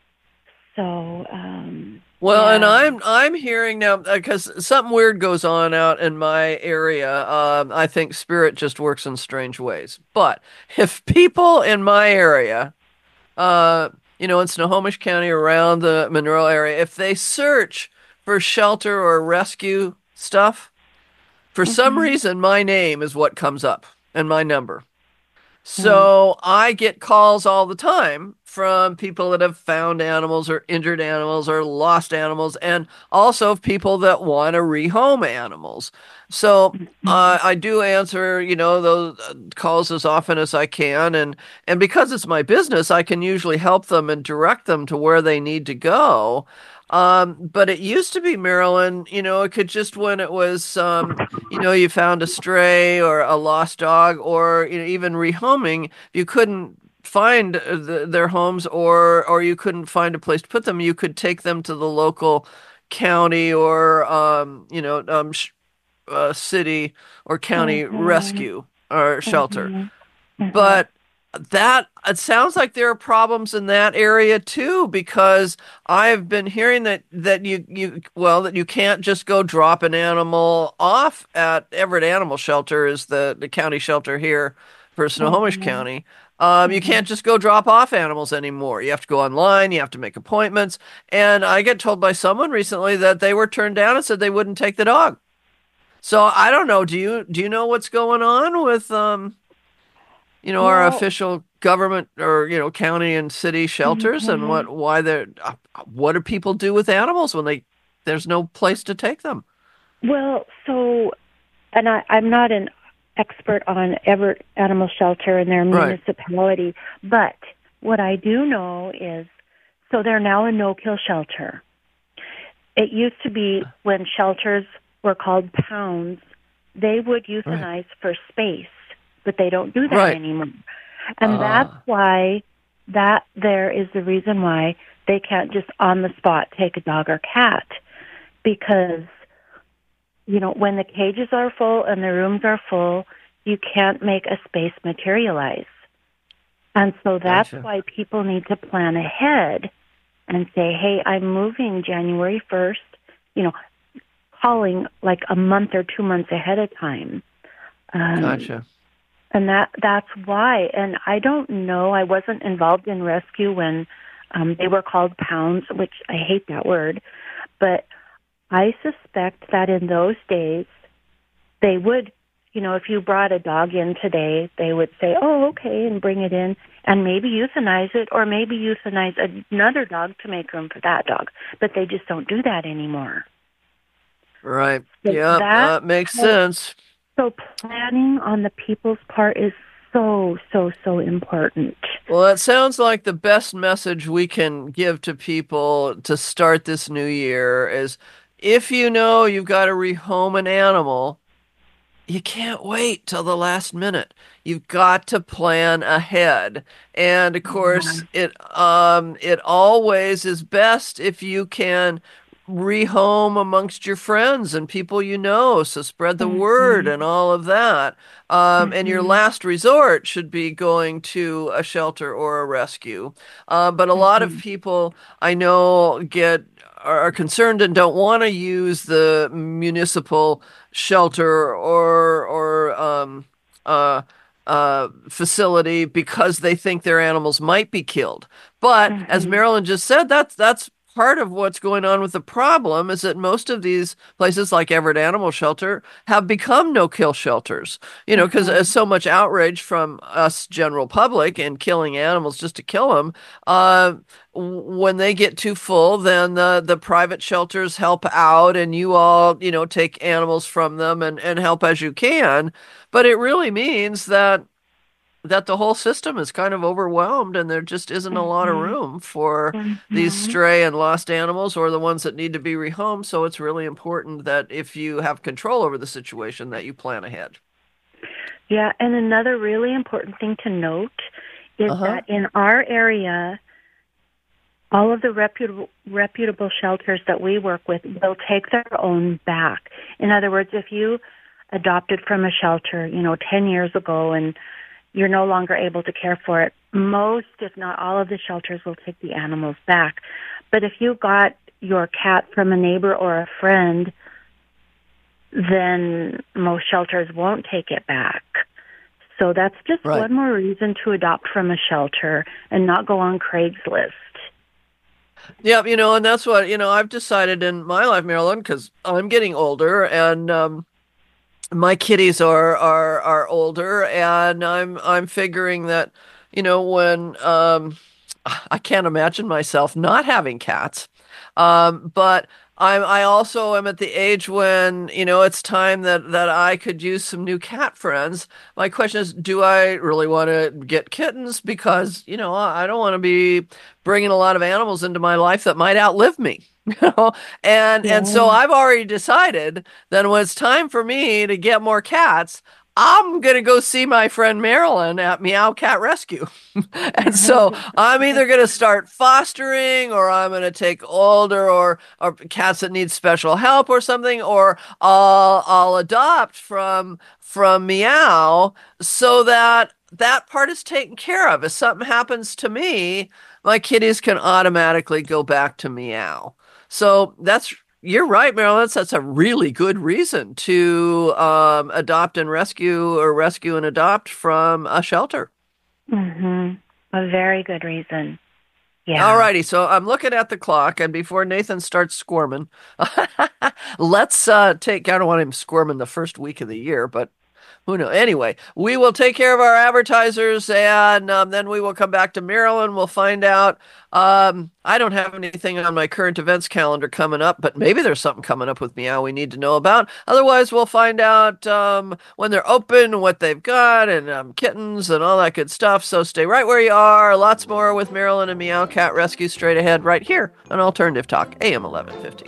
[SPEAKER 5] So um,
[SPEAKER 1] Well, and
[SPEAKER 5] yeah.
[SPEAKER 1] I'm I'm hearing now because something weird goes on out in my area. Um, I think spirit just works in strange ways. But if people in my area, uh, you know, in Snohomish County around the Monroe area, if they search for shelter or rescue stuff, for some
[SPEAKER 5] Mhm.
[SPEAKER 1] reason my name is what comes up and my number.
[SPEAKER 5] Mm.
[SPEAKER 1] So I get calls all the time from people that have found animals or injured animals or lost animals, and also people that want to rehome animals. So uh,
[SPEAKER 5] Mhm.
[SPEAKER 1] I do answer, you know, those uh, calls as often as I can, and and because it's my business, I can usually help them and direct them to where they need to go. Um, but it used to be, Maryland, you know, it could just when it was um, you know, you found a stray or a lost dog, or you know, even rehoming, you couldn't find uh, the, their homes, or or you couldn't find a place to put them. You could take them to the local county or um, you know, um, sh uh, city or county
[SPEAKER 5] Mhm.
[SPEAKER 1] rescue or shelter.
[SPEAKER 5] Mhm. Mhm.
[SPEAKER 1] But that it sounds like there are problems in that area too, because I've been hearing that that you you well that you can't just go drop an animal off at Everett Animal Shelter is the the county shelter here for Snohomish
[SPEAKER 5] Mhm.
[SPEAKER 1] County. Um, you
[SPEAKER 5] Mhm.
[SPEAKER 1] can't just go drop off animals anymore. You have to go online, you have to make appointments. And I get told by someone recently that they were turned down and said they wouldn't take the dog. So I don't know. Do you do you know what's going on with um you know, our
[SPEAKER 5] Well,
[SPEAKER 1] official government or, you know, county and city shelters and
[SPEAKER 5] mhm.
[SPEAKER 1] what, why they're, uh, what do people do with animals when they, there's no place to take them?
[SPEAKER 5] Well, so, and I, I'm not an expert on Everett Animal Shelter and their
[SPEAKER 1] Right.
[SPEAKER 5] municipality, but what I do know is, so they're now a no-kill shelter. It used to be when shelters were called pounds, they would euthanize for space, but they don't do that
[SPEAKER 1] Right.
[SPEAKER 5] anymore. And
[SPEAKER 1] Ah.
[SPEAKER 5] that's why, that there is the reason why they can't just on the spot take a dog or cat, because, you know, when the cages are full and the rooms are full, you can't make a space materialize. And so that's
[SPEAKER 1] Gotcha.
[SPEAKER 5] why people need to plan ahead and say, hey, I'm moving January first, you know, calling like a month or two months ahead of time. Um,
[SPEAKER 1] Gotcha.
[SPEAKER 5] And that that's why. And I don't know, I wasn't involved in rescue when um, they were called pounds, which I hate that word, but I suspect that in those days they would, you know, if you brought a dog in today, they would say, oh, okay, and bring it in and maybe euthanize it, or maybe euthanize another dog to make room for that dog. But they just don't do that anymore.
[SPEAKER 1] Right.
[SPEAKER 5] So
[SPEAKER 1] Yeah,
[SPEAKER 5] that-
[SPEAKER 1] that makes sense.
[SPEAKER 5] So planning on the people's part is so, so, so important.
[SPEAKER 1] Well, it sounds like the best message we can give to people to start this new year is, if you know you've got to rehome an animal, you can't wait till the last minute. You've got to plan ahead. And of course, it um it always is best if you can rehome amongst your friends and people you know. So spread the word and all of that. Um, and your last resort should be going to a shelter or a rescue. Uh, but a lot of people I know get are concerned and don't want to use the municipal shelter or or um, uh, uh, facility because they think their animals might be killed. But as Marilyn just said, that's that's part of what's going on with the problem, is that most of these places like Everett Animal Shelter have become no-kill shelters, you know, because there's so much outrage from us general public and killing animals just to kill them. Uh, when they get too full, then the, the private shelters help out and you all, you know, take animals from them and, and help as you can. But it really means that that the whole system is kind of overwhelmed and there just isn't a lot of room for these stray and lost animals or the ones that need to be rehomed. So it's really important that if you have control over the situation, that you plan ahead.
[SPEAKER 5] Yeah, and another really important thing to note is
[SPEAKER 1] Uh-huh.
[SPEAKER 5] that in our area, all of the reputable, reputable shelters that we work with will take their own back. In other words, if you adopted from a shelter, you know, ten years ago and you're no longer able to care for it, most, if not all of the shelters will take the animals back. But if you got your cat from a neighbor or a friend, then most shelters won't take it back. So that's just
[SPEAKER 1] Right.
[SPEAKER 5] one more reason to adopt from a shelter and not go on Craigslist.
[SPEAKER 1] Yeah, you know, and that's what, you know, I've decided in my life, Marilyn, because I'm getting older and um, my kitties are, are are older, and I'm I'm figuring that, you know, when um, I can't imagine myself not having cats, um, but I'm I also am at the age when, you know, it's time that that I could use some new cat friends. My question is, do I really want to get kittens? Because, you know, I don't want to be bringing a lot of animals into my life that might outlive me. You know, and and so I've already decided that when it's time for me to get more cats, I'm gonna go see my friend Marilyn at Meow Cat Rescue. And so I'm either gonna start fostering, or I'm gonna take older or or cats that need special help or something, or I'll I'll adopt from from Meow, so that that part is taken care of. If something happens to me, my kitties can automatically go back to Meow. So that's, you're right, Marilyn. That's, that's a really good reason to um, adopt and rescue, or rescue and adopt from a shelter.
[SPEAKER 5] Mm-hmm. A very good reason. Yeah.
[SPEAKER 1] All righty. So I'm looking at the clock, and before Nathan starts squirming, let's uh, take, I don't want him squirming the first week of the year, but Who knows? Anyway, we will take care of our advertisers, and um, then we will come back to Maryland. We'll find out. Um, I don't have anything on my current events calendar coming up, but maybe there's something coming up with Meow we need to know about. Otherwise, we'll find out um, when they're open, what they've got, and um, kittens and all that good stuff. So stay right where you are. Lots more with Marilyn and Meow Cat Rescue straight ahead right here on Alternative Talk, A M eleven fifty.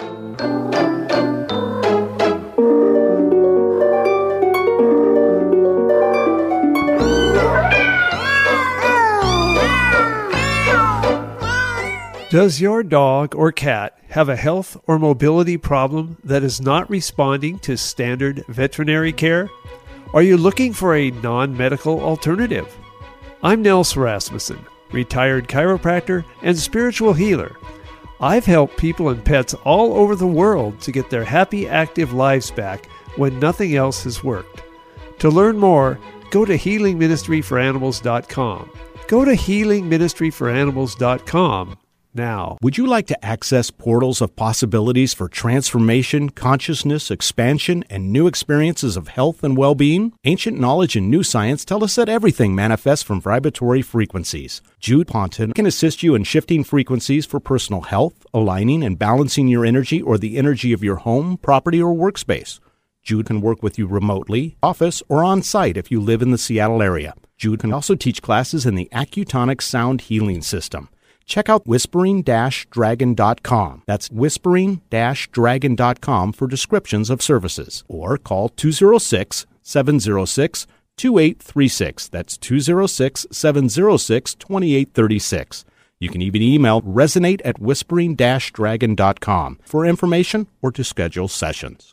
[SPEAKER 6] Does your dog or cat have a health or mobility problem that is not responding to standard veterinary care? Are you looking for a non-medical alternative? I'm Nels Rasmussen, retired chiropractor and spiritual healer. I've helped people and pets all over the world to get their happy, active lives back when nothing else has worked. To learn more, go to healing ministry for animals dot com. Go to healing ministry for animals dot com. Now.
[SPEAKER 7] Would you like to access portals of possibilities for transformation, consciousness, expansion, and new experiences of health and well-being? Ancient knowledge and new science tell us that everything manifests from vibratory frequencies. Jude Ponton can assist you in shifting frequencies for personal health, aligning and balancing your energy or the energy of your home, property, or workspace. Jude can work with you remotely, office, or on-site if you live in the Seattle area. Jude can also teach classes in the Accutonic Sound Healing System. Check out whispering dash dragon dot com. That's whispering dash dragon dot com for descriptions of services. Or call two oh six, seven oh six, two eight three six. That's two oh six, seven oh six, two eight three six. You can even email resonate at whispering dash dragon dot com for information or to schedule sessions.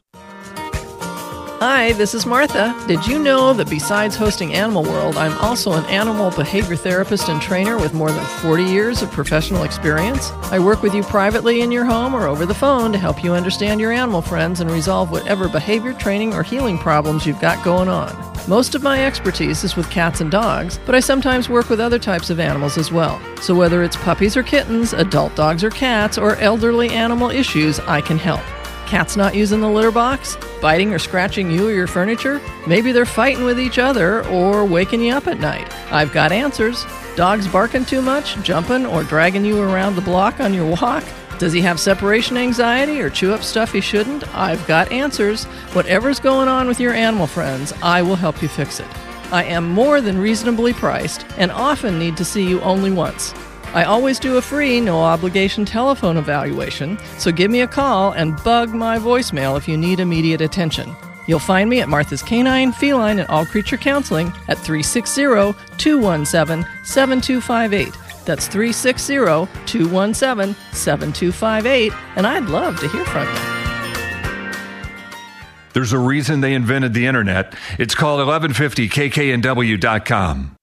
[SPEAKER 1] Hi, this is Martha. Did you know that besides hosting Animal World, I'm also an animal behavior therapist and trainer with more than forty years of professional experience? I work with you privately in your home or over the phone to help you understand your animal friends and resolve whatever behavior training or healing problems you've got going on. Most of my expertise is with cats and dogs, but I sometimes work with other types of animals as well. So whether it's puppies or kittens, adult dogs or cats, or elderly animal issues, I can help. Cats not using the litter box? Biting or scratching you or your furniture? Maybe they're fighting with each other or waking you up at night. I've got answers. Dogs barking too much, jumping, or dragging you around the block on your walk? Does he have separation anxiety or chew up stuff he shouldn't? I've got answers. Whatever's going on with your animal friends, I will help you fix it. I am more than reasonably priced and often need to see you only once. I always do a free, no-obligation telephone evaluation, so give me a call and bug my voicemail if you need immediate attention. You'll find me at Martha's Canine, Feline, and All Creature Counseling at three six zero, two one seven, seven two five eight. That's three six zero, two one seven, seven two five eight, and I'd love to hear from you.
[SPEAKER 4] There's a reason they invented the internet. It's called eleven fifty K K N W dot com.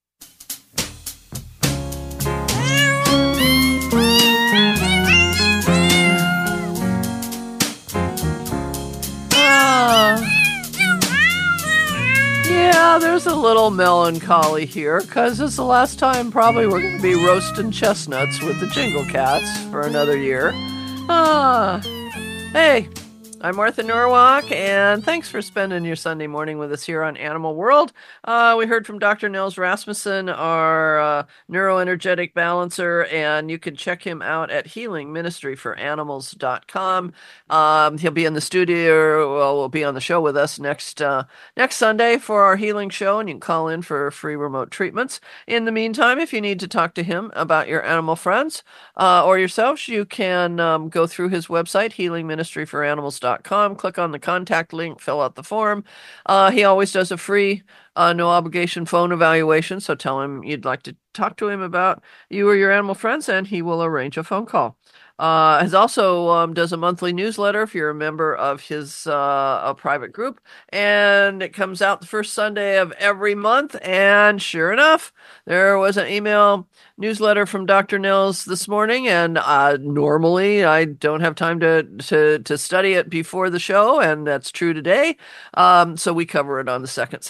[SPEAKER 1] Yeah, there's a little melancholy here, because it's the last time probably we're going to be roasting chestnuts with the Jingle Cats for another year. Ah, hey, I'm Martha Norwalk, and thanks for spending your Sunday morning with us here on Animal World. Uh, we heard from Doctor Nels Rasmussen, our uh, neuroenergetic balancer, and you can check him out at healing ministry for animals dot com. Um, he'll be in the studio, well, will be on the show with us next uh, next Sunday for our healing show, and you can call in for free remote treatments. In the meantime, if you need to talk to him about your animal friends uh, or yourselves, you can um, go through his website, healing ministry for animals dot com. Click on the contact link, fill out the form. Uh, he always does a free, uh, no obligation phone evaluation. So tell him you'd like to talk to him about you or your animal friends, and he will arrange a phone call. Uh, has also um, does a monthly newsletter if you're a member of his uh, a private group, and it comes out the first Sunday of every month. And sure enough, there was an email newsletter from Doctor Nels this morning, and uh, normally I don't have time to, to to study it before the show, and that's true today. Um, so we cover it on the second Sunday when he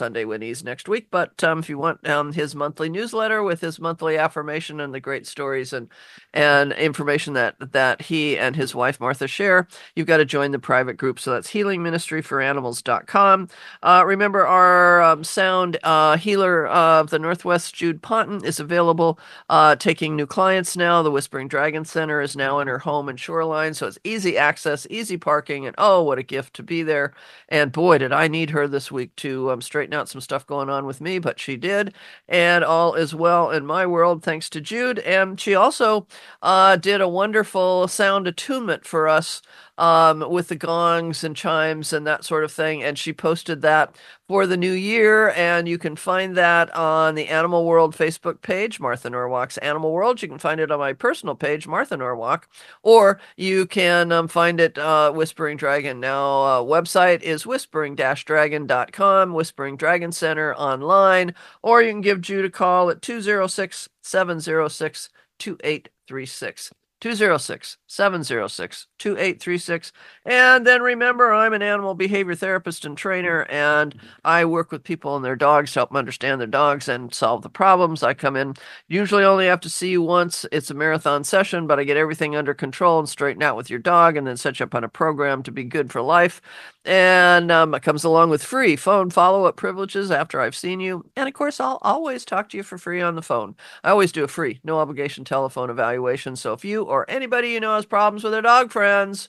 [SPEAKER 1] Vietnamese next week. But um, if you want um, his monthly newsletter with his monthly affirmation and the great stories and and information that that he and his wife Martha share, you've got to join the private group. So that's healing ministry for animals dot com. Uh, remember, our um, sound uh, healer of the Northwest, Jude Ponton, is available, uh, taking new clients now. The Whispering Dragon Center is now in her home in Shoreline, so it's easy access, easy parking, and oh, what a gift to be there. And boy, did I need her this week to um, straighten out some stuff going on with me, but she did, and all is well in my world thanks to Jude. And she also uh, did a wonderful sound attunement for us um, with the gongs and chimes and that sort of thing, and she posted that for the new year, and you can find that on the Animal World Facebook page, Martha Norwalk's Animal World. You can find it on my personal page, Martha Norwalk, or you can um, find it uh, Whispering Dragon. Now, uh, website is whispering dash dragon dot com, Whispering Dragon Center online, or you can give Jude a call at two oh six, seven oh six, two eight three six. two oh six, seven oh six, two eight three six. And then remember, I'm an animal behavior therapist and trainer, and I work with people and their dogs, help them understand their dogs and solve the problems. I come in, usually only have to see you once. It's a marathon session, but I get everything under control and straighten out with your dog and then set you up on a program to be good for life. And um, it comes along with free phone follow-up privileges after I've seen you. And of course, I'll always talk to you for free on the phone. I always do a free, no obligation telephone evaluation. So if you or anybody you know has problems with their dog friends,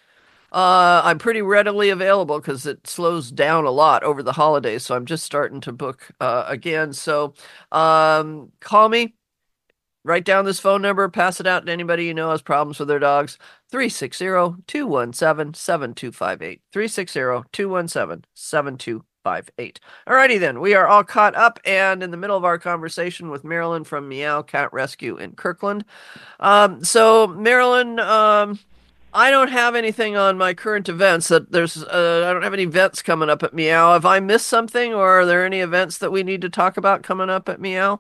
[SPEAKER 1] uh, I'm pretty readily available because it slows down a lot over the holidays. So I'm just starting to book uh, again. So um, call me. Write down this phone number, pass it out to anybody you know has problems with their dogs. three six zero, two one seven, seven two five eight. three six zero, two one seven, seven two five eight. Alrighty then, we are all caught up and in the middle of our conversation with Marilyn from Meow Cat Rescue in Kirkland. Um, so Marilyn, um, I don't have anything on my current events. That there's, uh, I don't have any events coming up at Meow. Have I missed something, or are there any events that we need to talk about coming up at Meow?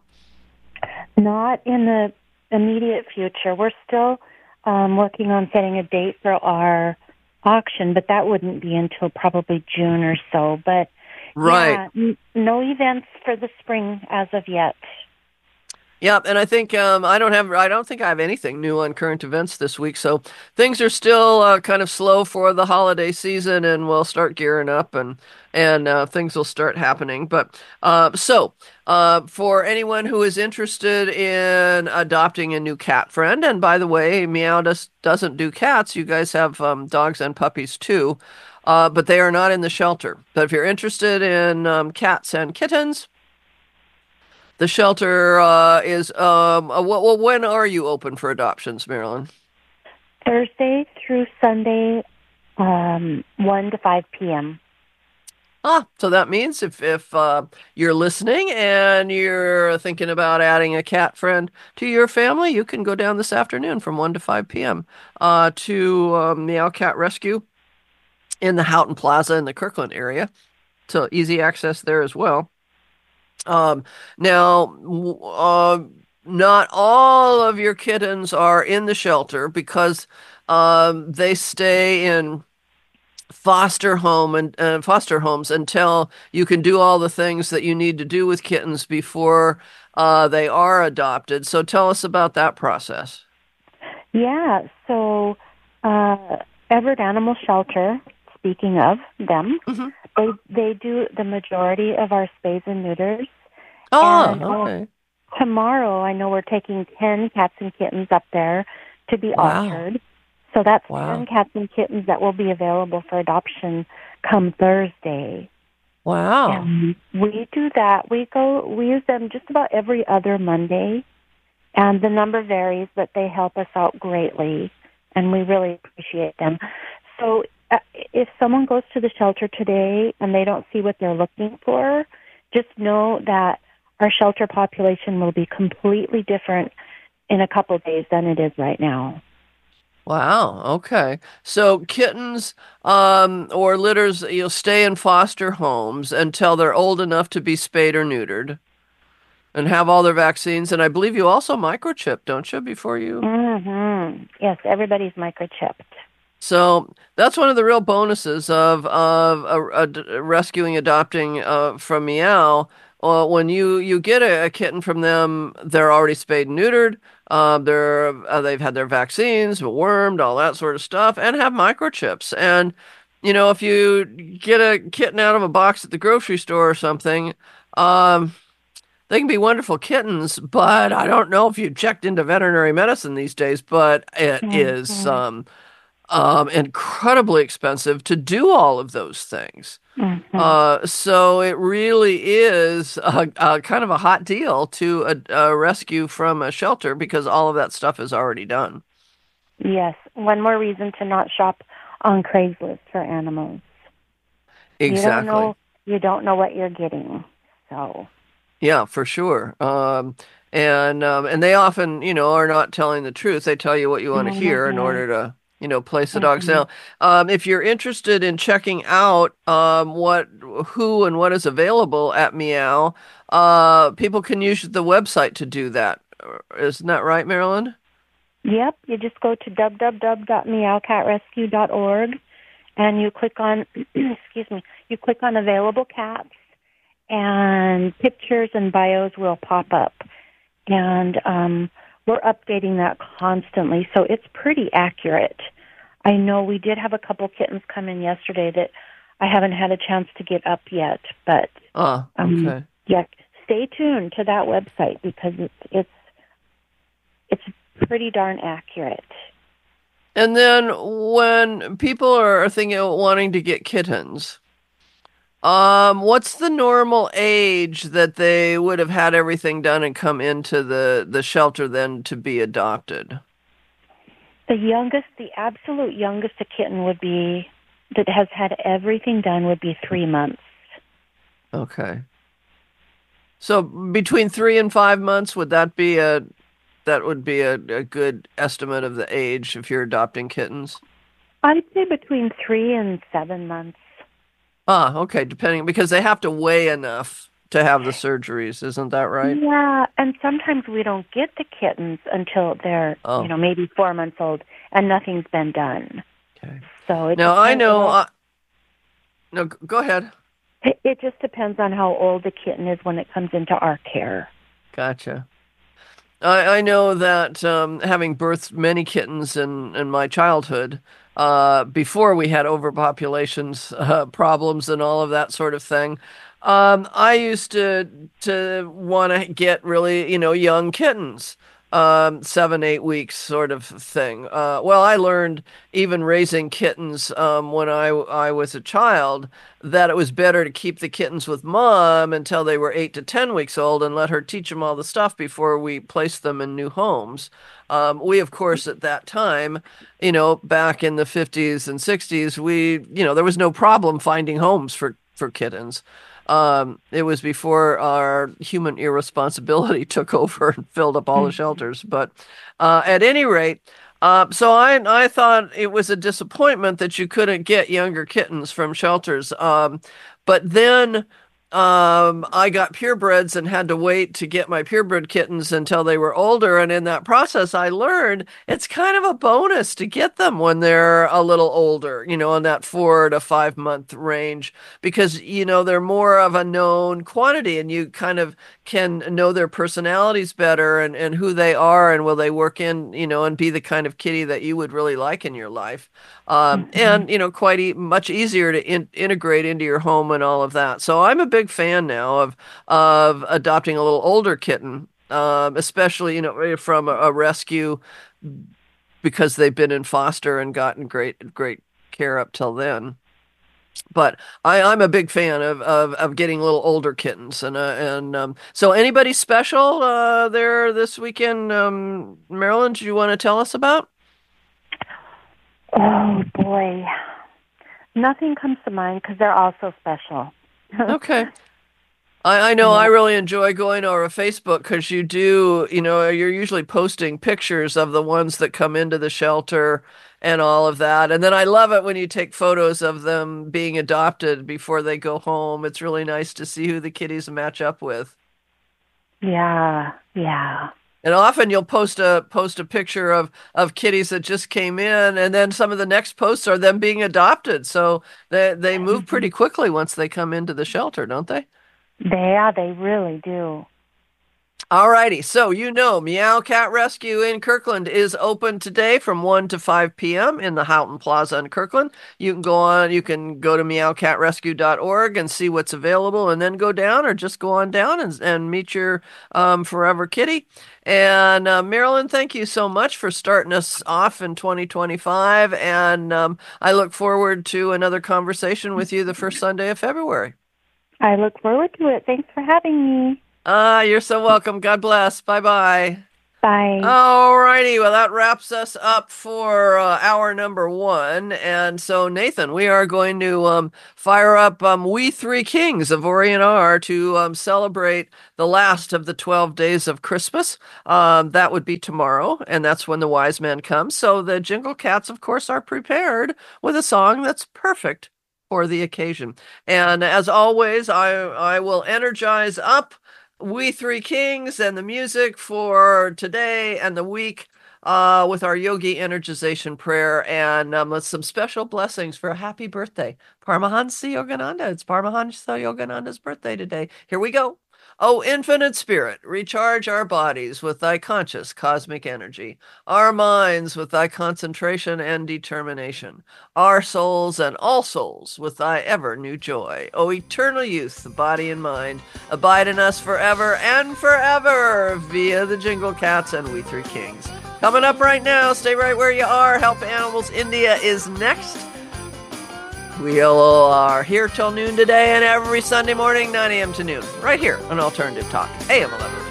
[SPEAKER 5] Not in the immediate future. We're still um, working on setting a date for our auction, but that wouldn't be until probably June or so. But
[SPEAKER 1] right,
[SPEAKER 5] yeah, n- no events for the spring as of yet.
[SPEAKER 1] Yep, and I think um, I don't have I don't think I have anything new on current events this week, so things are still uh, kind of slow for the holiday season, and we'll start gearing up, and and uh, things will start happening. But uh, so uh, for anyone who is interested in adopting a new cat friend, and by the way, Meow does, doesn't do cats. You guys have um, dogs and puppies too, uh, but they are not in the shelter. But if you're interested in um, cats and kittens, the shelter uh, is, um, uh, well, when are you open for adoptions, Marilyn?
[SPEAKER 5] Thursday through Sunday, um, one to five p.m.
[SPEAKER 1] Ah, so that means if, if uh, you're listening and you're thinking about adding a cat friend to your family, you can go down this afternoon from one to five p.m. Uh, to um, Meow Cat Rescue in the Houghton Plaza in the Kirkland area. So easy access there as well. Um, now, uh, not all of your kittens are in the shelter because um, they stay in foster home and uh, foster homes until you can do all the things that you need to do with kittens before uh, they are adopted. So tell us about that process.
[SPEAKER 5] Yeah, so uh, Everett Animal Shelter, speaking of them, mm-hmm. they they do the majority of our spays and neuters.
[SPEAKER 1] Oh,
[SPEAKER 5] and,
[SPEAKER 1] okay.
[SPEAKER 5] Uh, tomorrow, I know we're taking ten cats and kittens up there to be
[SPEAKER 1] wow.
[SPEAKER 5] altered. So that's
[SPEAKER 1] wow.
[SPEAKER 5] ten cats and kittens that will be available for adoption come Thursday.
[SPEAKER 1] Wow.
[SPEAKER 5] And we do that. We go. We use them just about every other Monday, and the number varies, but they help us out greatly, and we really appreciate them. So uh, if someone goes to the shelter today and they don't see what they're looking for, just know that our shelter population will be completely different in a couple of days than it is right now.
[SPEAKER 1] Wow. Okay. So kittens um, or litters, you'll stay in foster homes until they're old enough to be spayed or neutered and have all their vaccines. And I believe you also microchip, don't you, before you?
[SPEAKER 5] Mm-hmm. Yes, everybody's microchipped.
[SPEAKER 1] So that's one of the real bonuses of of uh, uh, rescuing, adopting uh, from Meow. Uh, when you you get a, a kitten from them, they're already spayed and neutered. Uh, they're uh, they've had their vaccines, wormed, all that sort of stuff, and have microchips. And you know, if you get a kitten out of a box at the grocery store or something, um, they can be wonderful kittens, but I don't know if you've checked into veterinary medicine these days, but it
[SPEAKER 5] Mhm.
[SPEAKER 1] is um, um, incredibly expensive to do all of those things.
[SPEAKER 5] Mhm.
[SPEAKER 1] Uh, so it really is a, a kind of a hot deal to a, a rescue from a shelter because all of that stuff is already done.
[SPEAKER 5] Yes, one more reason to not shop on Craigslist for animals.
[SPEAKER 1] Exactly.
[SPEAKER 5] You don't know, you don't know what you're getting. So.
[SPEAKER 1] Yeah, for sure. Um, and um, and they often, you know, are not telling the truth. They tell you what you want to hear in order to, you know, place the dogs down. Um, if you're interested in checking out um, what, who, and what is available at Meow, uh, people can use the website to do that. Isn't that right, Marilyn?
[SPEAKER 5] Yep, you just go to w w w dot meow cat rescue dot org and you click on, excuse me, you click on available cats, and pictures and bios will pop up. And um, we're updating that constantly, so it's pretty accurate. I know we did have a couple kittens come in yesterday that I haven't had a chance to get up yet, but
[SPEAKER 1] Oh, okay.
[SPEAKER 5] um, yeah, stay tuned to that website because it's it's it's pretty darn accurate.
[SPEAKER 1] And then when people are thinking of wanting to get kittens, um, what's the normal age that they would have had everything done and come into the, the shelter then to be adopted?
[SPEAKER 5] The youngest, the absolute youngest a kitten would be, that has had everything done, would be three months.
[SPEAKER 1] Okay. So between three and five months, would that be a that would be a, a good estimate of the age if you're adopting kittens?
[SPEAKER 5] I'd say between three and seven months.
[SPEAKER 1] Ah, okay, depending, because they have to weigh enough to have the surgeries, isn't that right?
[SPEAKER 5] Yeah, and sometimes we don't get the kittens until they're,
[SPEAKER 1] Oh.
[SPEAKER 5] you know, maybe four months old, and nothing's been done.
[SPEAKER 1] Okay.
[SPEAKER 5] So it
[SPEAKER 1] Now, I
[SPEAKER 5] depends
[SPEAKER 1] know...
[SPEAKER 5] on-
[SPEAKER 1] Uh, no, g- go ahead.
[SPEAKER 5] It, it just depends on how old the kitten is when it comes into our care.
[SPEAKER 1] Gotcha. I, I know that um, having birthed many kittens in, in my childhood, uh, before we had overpopulations uh, problems and all of that sort of thing, um, I used to to want to get really, you know, young kittens, um, seven, eight weeks sort of thing. Uh, well, I learned even raising kittens um, when I I was a child that it was better to keep the kittens with mom until they were eight to ten weeks old and let her teach them all the stuff before we placed them in new homes. Um, we, of course, at that time, you know, back in the fifties and sixties, we, you know, there was no problem finding homes for, for kittens. Um, it was before our human irresponsibility took over and filled up all the shelters. But uh, at any rate, Uh, so I I thought it was a disappointment that you couldn't get younger kittens from shelters. Um, but then um, I got purebreds and had to wait to get my purebred kittens until they were older. And in that process, I learned it's kind of a bonus to get them when they're a little older, you know, in that four to five month range, because, you know, they're more of a known quantity and you kind of can know their personalities better and, and who they are and will they work in, you know, and be the kind of kitty that you would really like in your life. Um, and, you know, quite e- much easier to in- integrate into your home and all of that. So I'm a big fan now of, of adopting a little older kitten, um, especially, you know, from a, a rescue because they've been in foster and gotten great, great care up till then. But I, I'm a big fan of, of, of getting little older kittens, and uh, and um, so anybody special uh, there this weekend, um, Marilyn? Do you want to tell us about?
[SPEAKER 5] Oh, boy. Nothing comes to mind because they're all so special.
[SPEAKER 1] Okay. I, I know I really enjoy going over Facebook because you do, you know, you're usually posting pictures of the ones that come into the shelter and all of that. And then I love it when you take photos of them being adopted before they go home. It's really nice to see who the kitties match up with.
[SPEAKER 5] Yeah, yeah.
[SPEAKER 1] And often you'll post a post a picture of of kitties that just came in, and then some of the next posts are them being adopted. So they they move pretty quickly once they come into the shelter, don't they?
[SPEAKER 5] Yeah, they really do.
[SPEAKER 1] All righty. So, you know, Meow Cat Rescue in Kirkland is open today from one to five p.m. in the Houghton Plaza in Kirkland. You can go on, you can go to meow cat rescue dot org and see what's available, and then go down, or just go on down and, and meet your um, forever kitty. And uh, Marilyn, thank you so much for starting us off in twenty twenty-five. And um, I look forward to another conversation with you the first Sunday of February.
[SPEAKER 5] I look forward to it. Thanks for having me.
[SPEAKER 1] Ah, you're so welcome. God bless. Bye-bye.
[SPEAKER 5] Bye.
[SPEAKER 1] All righty. Well, that wraps us up for uh, hour number one. And so, Nathan, we are going to um, fire up um, We Three Kings of Orient R to um, celebrate the last of the twelve days of Christmas. Um, that would be tomorrow, and that's when the wise man comes. So the Jingle Cats, of course, are prepared with a song that's perfect for the occasion. And as always, I I will energize up We Three Kings and the music for today and the week uh, with our yogi energization prayer, and um, with some special blessings for a happy birthday. Paramahansa Yogananda. It's Paramahansa Yogananda's birthday today. Here we go. O infinite spirit, recharge our bodies with thy conscious cosmic energy, our minds with thy concentration and determination, our souls and all souls with thy ever new joy. O eternal youth, the body and mind, abide in us forever and forever via the Jingle Cats and We Three Kings. Coming up right now, stay right where you are. Help Animals India is next. We are here till noon today and every Sunday morning, nine a.m. to noon, right here on Alternative Talk, A M eleven.